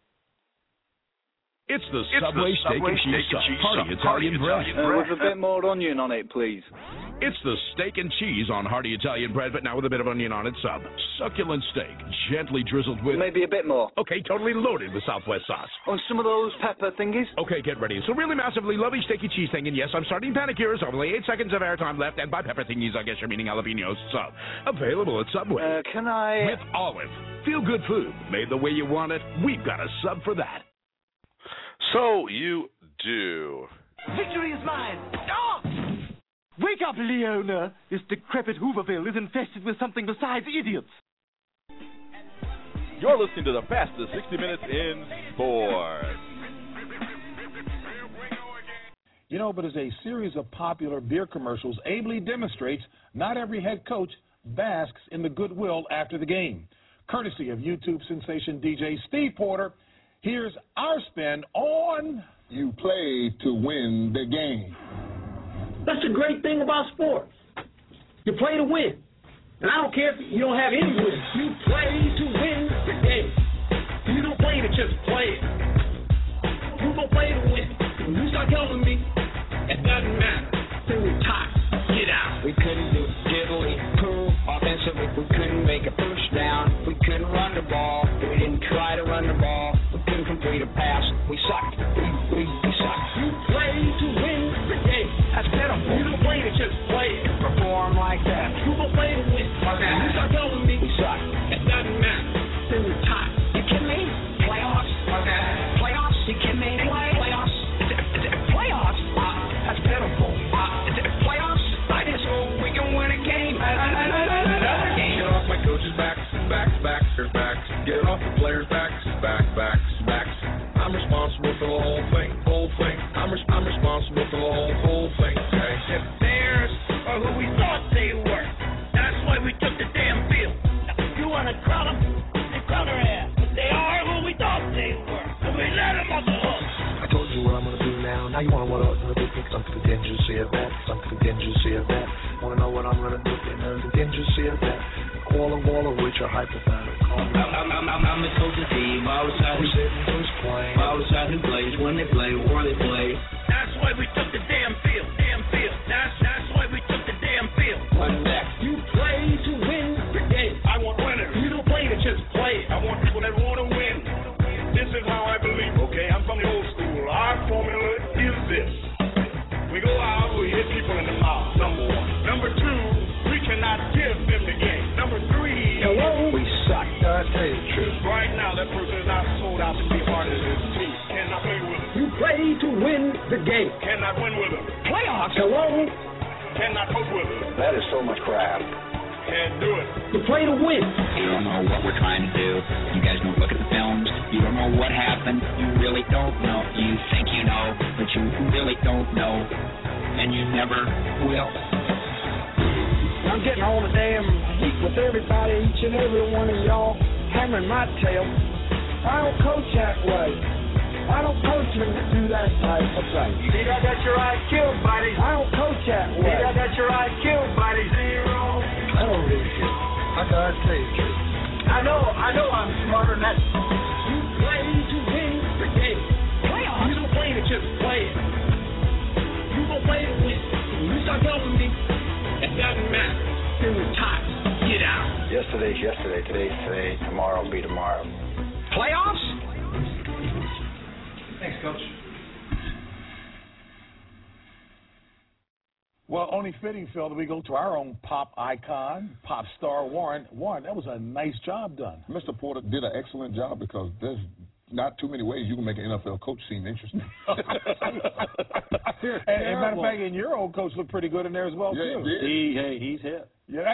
[SPEAKER 15] It's the
[SPEAKER 14] it's
[SPEAKER 15] Subway,
[SPEAKER 14] the
[SPEAKER 15] steak,
[SPEAKER 14] Subway
[SPEAKER 15] and cheese
[SPEAKER 14] steak and cheese
[SPEAKER 15] Hearty
[SPEAKER 14] sub.
[SPEAKER 15] Italian bread.
[SPEAKER 16] Uh, with a bit more onion on it, please.
[SPEAKER 15] It's the steak and cheese on Hearty Italian bread, but now with a bit of onion on it sub. Succulent steak, gently drizzled with...
[SPEAKER 16] Maybe a bit more.
[SPEAKER 15] Okay, totally loaded with Southwest sauce.
[SPEAKER 16] On some of those pepper thingies?
[SPEAKER 15] Okay, get ready. So really massively lovely steaky cheese thing, and yes, I'm starting panic here. There's only eight seconds of airtime left, and by pepper thingies, I guess you're meaning jalapenos. Sub. Available at Subway.
[SPEAKER 16] Uh, can I...
[SPEAKER 15] With Olive. Feel good food. Made the way you want it. We've got a sub for that.
[SPEAKER 3] So you do.
[SPEAKER 17] Victory is mine. Oh! Wake up, Leona. This decrepit Hooverville is infested with something besides idiots.
[SPEAKER 2] You're listening to the fastest sixty minutes in sports.
[SPEAKER 18] You know, but as a series of popular beer commercials ably demonstrates, not every head coach basks in the goodwill after the game. Courtesy of YouTube sensation D J Steve Porter, here's our spin on...
[SPEAKER 19] You play to win the game.
[SPEAKER 20] That's the great thing about sports. You play to win. And I don't care if you don't have any wins. You play to win the game. You don't play to just play it. You don't play to win. When you start telling me it doesn't matter, then we're tired. Get out.
[SPEAKER 9] We couldn't do diddly poo offensively. We couldn't make a push down. We couldn't run the ball. We didn't try to run the ball. We couldn't complete a pass. We sucked. We, we, we sucked.
[SPEAKER 20] You play to win the game.
[SPEAKER 9] That's pitiful.
[SPEAKER 20] You don't play to just play it.
[SPEAKER 9] Perform like that.
[SPEAKER 20] You don't play to win.
[SPEAKER 9] Like that.
[SPEAKER 20] You start telling me
[SPEAKER 9] we suck.
[SPEAKER 20] It doesn't matter. Then we're tired.
[SPEAKER 9] You kidding me? Playoffs? Like that. Playoffs? You kidding me? Play. Playoffs? Playoffs? Uh, that's pitiful. Uh, playoffs? I just hope we can win a game. Another game.
[SPEAKER 12] Get off my coach's backs, backs, backs, their backs. Get off the players' backs, back, backs, backs. I'm responsible for the whole thing, whole thing. I'm, res- I'm responsible for the whole, whole thing, okay?
[SPEAKER 20] The Bears are who we thought they were. That's why we took the damn field. Now, if you want to crown them, they crown their ass. But they are who we thought they were. And we let them off the hook.
[SPEAKER 21] I told you what I'm going to do now. Now you want to know what I'm going to do because I'm contingency of that. I'm contingency of that. Want to know what I'm going to do in the contingency of that. All of all of which are hypothetical.
[SPEAKER 9] I'm, I'm, I'm, I'm the coach of the team. I was out who sitting, who's playing. I was out who plays, when they play, where they play.
[SPEAKER 20] That's why we took the damn field. Damn field. That's that's why we took the damn field.
[SPEAKER 9] What's next?
[SPEAKER 20] You play to win the game. I want winners. You don't play to just play.
[SPEAKER 11] I want people that want to win. This is how I believe, okay? I'm from the old school. Our formula is this. We go out, we hit people in the mouth, number one. Number two, we cannot give them the game. Number three,
[SPEAKER 21] hello, we suck. I tell you the truth.
[SPEAKER 11] Right now, that person is not sold out to be part of this team. Cannot play with them.
[SPEAKER 20] You play to win the game.
[SPEAKER 11] Cannot win with them.
[SPEAKER 20] Playoffs. Hello.
[SPEAKER 11] Cannot coach with them.
[SPEAKER 21] That is so much crap.
[SPEAKER 11] Can't do it.
[SPEAKER 20] You play to win.
[SPEAKER 9] You don't know what we're trying to do. You guys don't look at the films. You don't know what happened. You really don't know. You think you know, but you really don't know. And you never will.
[SPEAKER 20] I'm getting all the damn heat with everybody, each and every one of y'all hammering my tail. I don't coach that way. I don't coach them to do that type of thing. See that? That's your I Q, buddy. I don't coach that way. See that? That's your I Q, buddy. Zero. I don't really care. I gotta tell you the truth. I know, I know I'm smarter than that. You play to win the game. Playoffs. You don't play to just play it. You don't play to win. When you start helping me, it doesn't matter. It was time. Get out.
[SPEAKER 1] Yesterday's yesterday. Today's today. Tomorrow will be tomorrow.
[SPEAKER 20] Playoffs?
[SPEAKER 22] Thanks, Coach.
[SPEAKER 18] Well, only fitting, Phil, that we go to our own pop icon, pop star Warren. Warren, that was a nice job done.
[SPEAKER 19] Mister Porter did an excellent job because there's not too many ways you can make an N F L coach seem interesting.
[SPEAKER 18] and, and matter of fact, and your old coach looked pretty good in there as well,
[SPEAKER 19] yeah,
[SPEAKER 18] too.
[SPEAKER 19] He,
[SPEAKER 18] hey, he's hit. Yeah.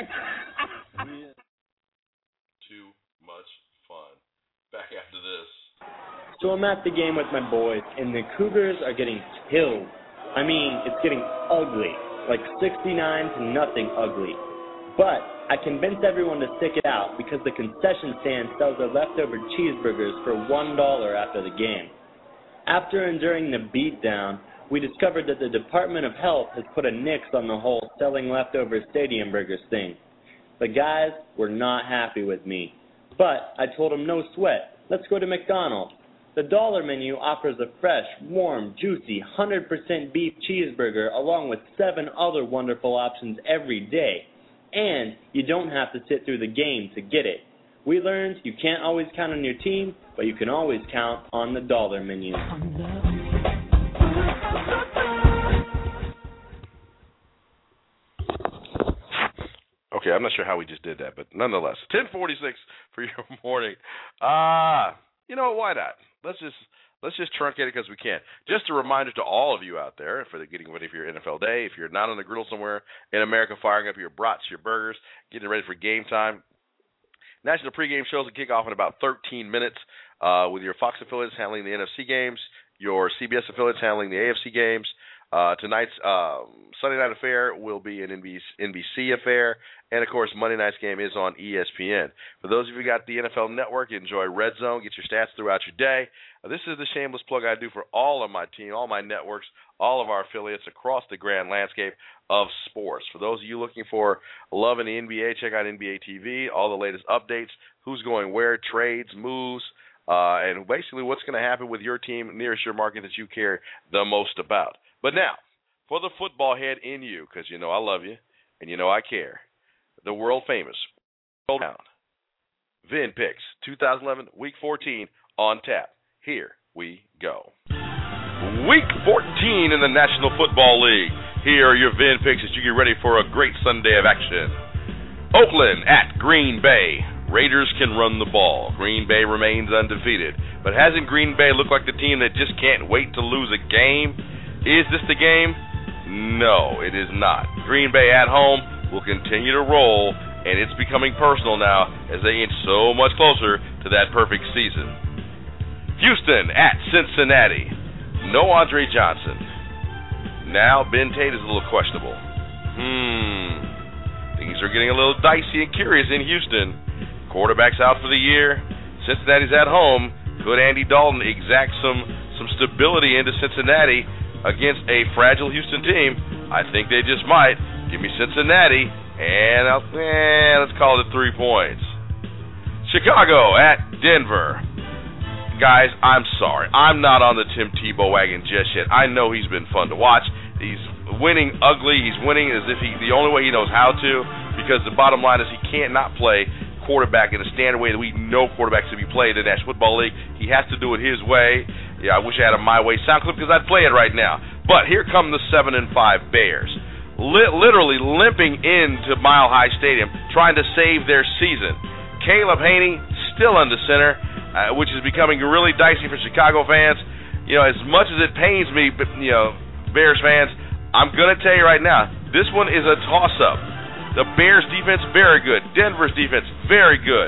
[SPEAKER 3] Too much fun. Back after this.
[SPEAKER 23] So I'm at the game with my boys, and the Cougars are getting killed. I mean, it's getting ugly, like sixty-nine to nothing ugly. But I convinced everyone to stick it out because the concession stand sells their leftover cheeseburgers for one dollar after the game. After enduring the beatdown, we discovered that the Department of Health has put a nix on the whole selling leftover stadium burgers thing. The guys were not happy with me. But I told them no sweat. Let's go to McDonald's. The dollar menu offers a fresh, warm, juicy, one hundred percent beef cheeseburger along with seven other wonderful options every day. And you don't have to sit through the game to get it. We learned you can't always count on your team, but you can always count on the dollar menu.
[SPEAKER 3] Okay, I'm not sure how we just did that, but nonetheless, ten forty-six for your morning. Ah, uh, you know, why not? Let's just let's just truncate it because we can. Just a reminder to all of you out there, for the getting ready for your N F L day, if you're not on the griddle somewhere in America firing up your brats, your burgers, getting ready for game time, national pregame shows will kick off in about thirteen minutes uh, with your Fox affiliates handling the N F C games, your C B S affiliates handling the A F C games. Uh, tonight's uh, Sunday night affair will be an N B C affair, and of course Monday night's game is on E S P N. For those of you who got the N F L Network, enjoy Red Zone, get your stats throughout your day. Uh, this is the shameless plug I do for all of my team, all my networks, all of our affiliates across the grand landscape of sports. For those of you looking for love in the N B A, check out N B A T V, all the latest updates, who's going where, trades, moves, uh, and basically what's going to happen with your team nearest your market that you care the most about. But now, for the football head in you, because you know I love you and you know I care, the world famous, world round, Vin Picks, twenty eleven, Week fourteen, on tap. Here we go. Week fourteen in the National Football League. Here are your Vin Picks as you get ready for a great Sunday of action. Oakland at Green Bay. Raiders can run the ball. Green Bay remains undefeated. But hasn't Green Bay looked like the team that just can't wait to lose a game? Is this the game? No, it is not. Green Bay at home will continue to roll, and it's becoming personal now as they inch so much closer to that perfect season. Houston at Cincinnati. No Andre Johnson. Now Ben Tate is a little questionable. Hmm. Things are getting a little dicey and curious in Houston. Quarterback's out for the year. Cincinnati's at home. Could Andy Dalton exact some, some stability into Cincinnati against a fragile Houston team? I think they just might. Give me Cincinnati, and I'll, eh, let's call it three points. Chicago at Denver. Guys, I'm sorry. I'm not on the Tim Tebow wagon just yet. I know he's been fun to watch. He's winning ugly. He's winning as if he the only way he knows how to, because the bottom line is he can't not play quarterback in a standard way that we know quarterbacks to be played in the National Football League. He has to do it his way. Yeah, I wish I had a My Way sound clip because I'd play it right now. But here come the seven and five Bears, Li- literally limping into Mile High Stadium, trying to save their season. Caleb Haney still under center, uh, which is becoming really dicey for Chicago fans. You know, as much as it pains me, but you know, Bears fans, I'm gonna tell you right now, this one is a toss-up. The Bears defense, very good. Denver's defense, very good.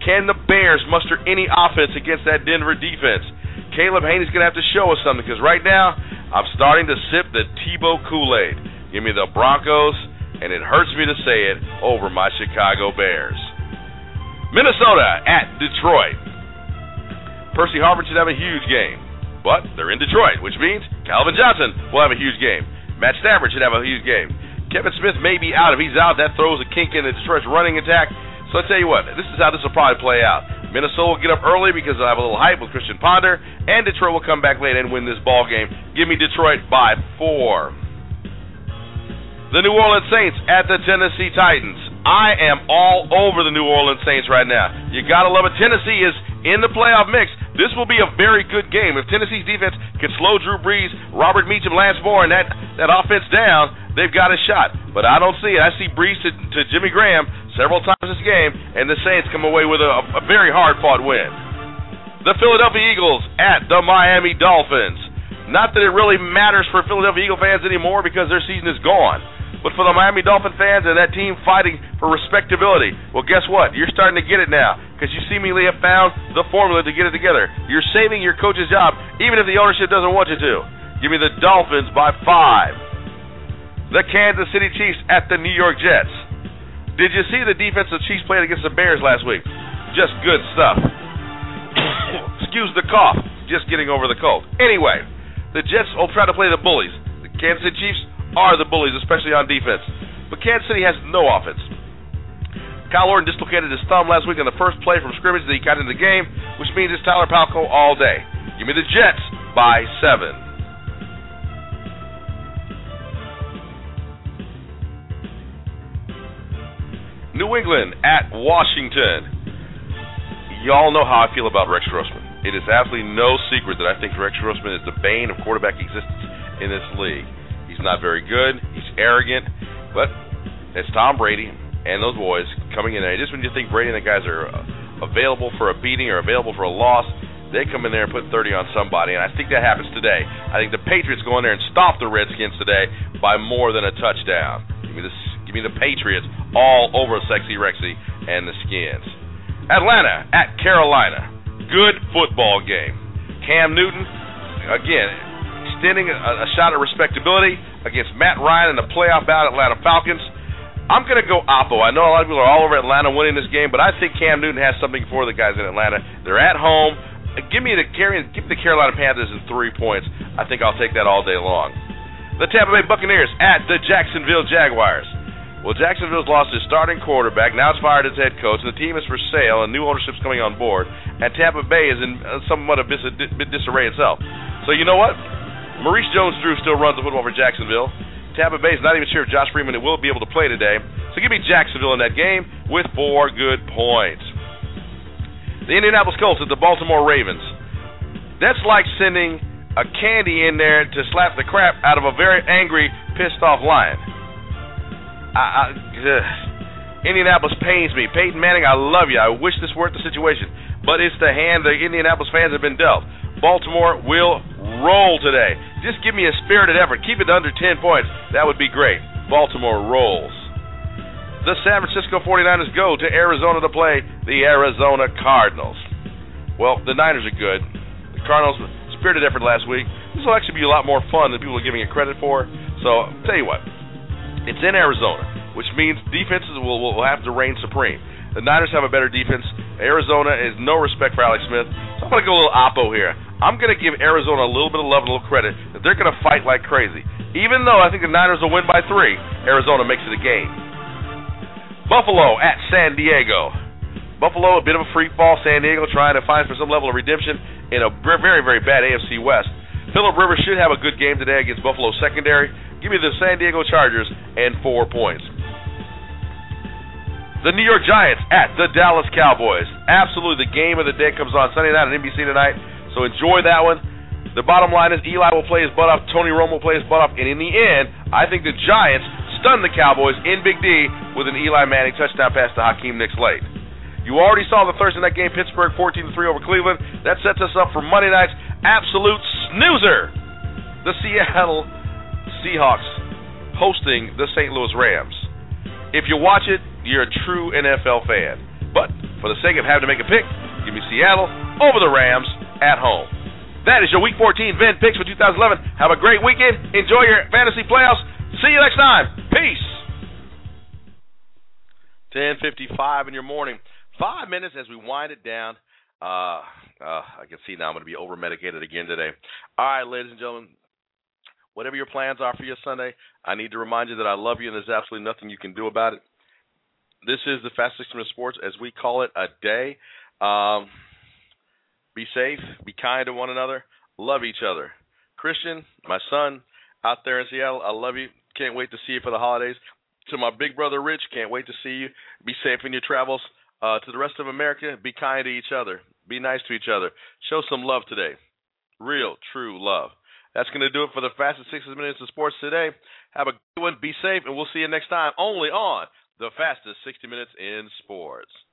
[SPEAKER 3] Can the Bears muster any offense against that Denver defense? Caleb Haney's going to have to show us something, because right now I'm starting to sip the Tebow Kool-Aid. Give me the Broncos, and it hurts me to say it, over my Chicago Bears. Minnesota at Detroit. Percy Harvin should have a huge game, but they're in Detroit, which means Calvin Johnson will have a huge game. Matt Stafford should have a huge game. Kevin Smith may be out. If he's out, that throws a kink in the Detroit's running attack. So I tell you what, this is how this will probably play out. Minnesota will get up early because they'll have a little hype with Christian Ponder, and Detroit will come back late and win this ball game. Give me Detroit by four. The New Orleans Saints at the Tennessee Titans. I am all over the New Orleans Saints right now. You got to love it. Tennessee is in the playoff mix. This will be a very good game. If Tennessee's defense can slow Drew Brees, Robert Meacham, Lance Moore, and that, that offense down, they've got a shot. But I don't see it. I see Brees to, to Jimmy Graham several times this game, and the Saints come away with a, a very hard-fought win. The Philadelphia Eagles at the Miami Dolphins. Not that it really matters for Philadelphia Eagle fans anymore because their season is gone. But for the Miami Dolphin fans and that team fighting for respectability, well, guess what? You're starting to get it now because you seemingly have found the formula to get it together. You're saving your coach's job even if the ownership doesn't want you to. Give me the Dolphins by five. The Kansas City Chiefs at the New York Jets. Did you see the defense the Chiefs played against the Bears last week? Just good stuff. Excuse the cough. Just getting over the cold. Anyway, the Jets will try to play the bullies. The Kansas City Chiefs are the bullies, especially on defense. But Kansas City has no offense. Kyle Orton dislocated his thumb last week on the first play from scrimmage that he got into the game, which means it's Tyler Palko all day. Give me the Jets by seven. New England at Washington. Y'all know how I feel about Rex Grossman. It is absolutely no secret that I think Rex Grossman is the bane of quarterback existence in this league. He's not very good. He's arrogant. But it's Tom Brady and those boys coming in there. Just when you think Brady and the guys are uh, available for a beating or available for a loss, they come in there and put thirty on somebody. And I think that happens today. I think the Patriots go in there and stop the Redskins today by more than a touchdown. Give me this. Give me the Patriots all over Sexy Rexy and the Skins. Atlanta at Carolina. Good football game. Cam Newton, again, extending a, a shot at respectability against Matt Ryan in the playoff bout Atlanta Falcons. I'm going to go Oppo. I know a lot of people are all over Atlanta winning this game, but I think Cam Newton has something for the guys in Atlanta. They're at home. Give me the, give me the Carolina Panthers in three points. I think I'll take that all day long. The Tampa Bay Buccaneers at the Jacksonville Jaguars. Well, Jacksonville's lost his starting quarterback. Now it's fired its head coach. And the team is for sale, and new ownership's coming on board. And Tampa Bay is in somewhat a bit disarray itself. So you know what? Maurice Jones-Drew still runs the football for Jacksonville. Tampa Bay's not even sure if Josh Freeman will be able to play today. So give me Jacksonville in that game with four good points. The Indianapolis Colts at the Baltimore Ravens. That's like sending a candy in there to slap the crap out of a very angry, pissed-off lion. I, I, uh, Indianapolis pains me. Peyton Manning, I love you. I wish this weren't the situation. But it's the hand the Indianapolis fans have been dealt. Baltimore will roll today. Just give me a spirited effort. Keep it under ten points. That would be great. Baltimore rolls. The San Francisco forty-niners go to Arizona to play the Arizona Cardinals. Well, the Niners are good. The Cardinals, spirited effort last week. This will actually be a lot more fun than people are giving it credit for. So, I'll tell you what. It's in Arizona, which means defenses will, will have to reign supreme. The Niners have a better defense. Arizona is no respect for Alex Smith. So I'm going to go a little oppo here. I'm going to give Arizona a little bit of love and a little credit that they're going to fight like crazy. Even though I think the Niners will win by three, Arizona makes it a game. Buffalo at San Diego. Buffalo, a bit of a free fall. San Diego trying to find for some level of redemption in a very, very bad A F C West. Phillip Rivers should have a good game today against Buffalo secondary. Give me the San Diego Chargers and four points. The New York Giants at the Dallas Cowboys. Absolutely, the game of the day comes on Sunday night on N B C tonight, so enjoy that one. The bottom line is Eli will play his butt off, Tony Romo will play his butt off, and in the end, I think the Giants stun the Cowboys in Big D with an Eli Manning touchdown pass to Hakeem Nicks late. You already saw the Thursday night game, Pittsburgh fourteen to three over Cleveland. That sets us up for Monday night's absolute snoozer. The Seattle Seahawks hosting the Saint Louis Rams. If you watch it, you're a true N F L fan. But
[SPEAKER 2] For the sake of having to make a pick, give me Seattle over the Rams at home. That is your Week fourteen Vin Picks for two thousand eleven. Have a great weekend. Enjoy your fantasy playoffs. See you next time. Peace. ten fifty-five in your morning. Five minutes as we wind it down. Uh, uh, I can see now I'm going to be over-medicated again today. All right, ladies and gentlemen, whatever your plans are for your Sunday, I need to remind you that I love you and there's absolutely nothing you can do about it. This is the Fast sixty Minutes Sports, as we call it, a day. Um, be safe. Be kind to one another. Love each other. Christian, my son, out there in Seattle, I love you. Can't wait to see you for the holidays. To my big brother, Rich, can't wait to see you. Be safe in your travels. Uh, to the rest of America, be kind to each other. Be nice to each other. Show some love today. Real, true love. That's going to do it for the Fastest sixty Minutes of Sports today. Have a good one. Be safe, and we'll see you next time only on the Fastest sixty Minutes in Sports.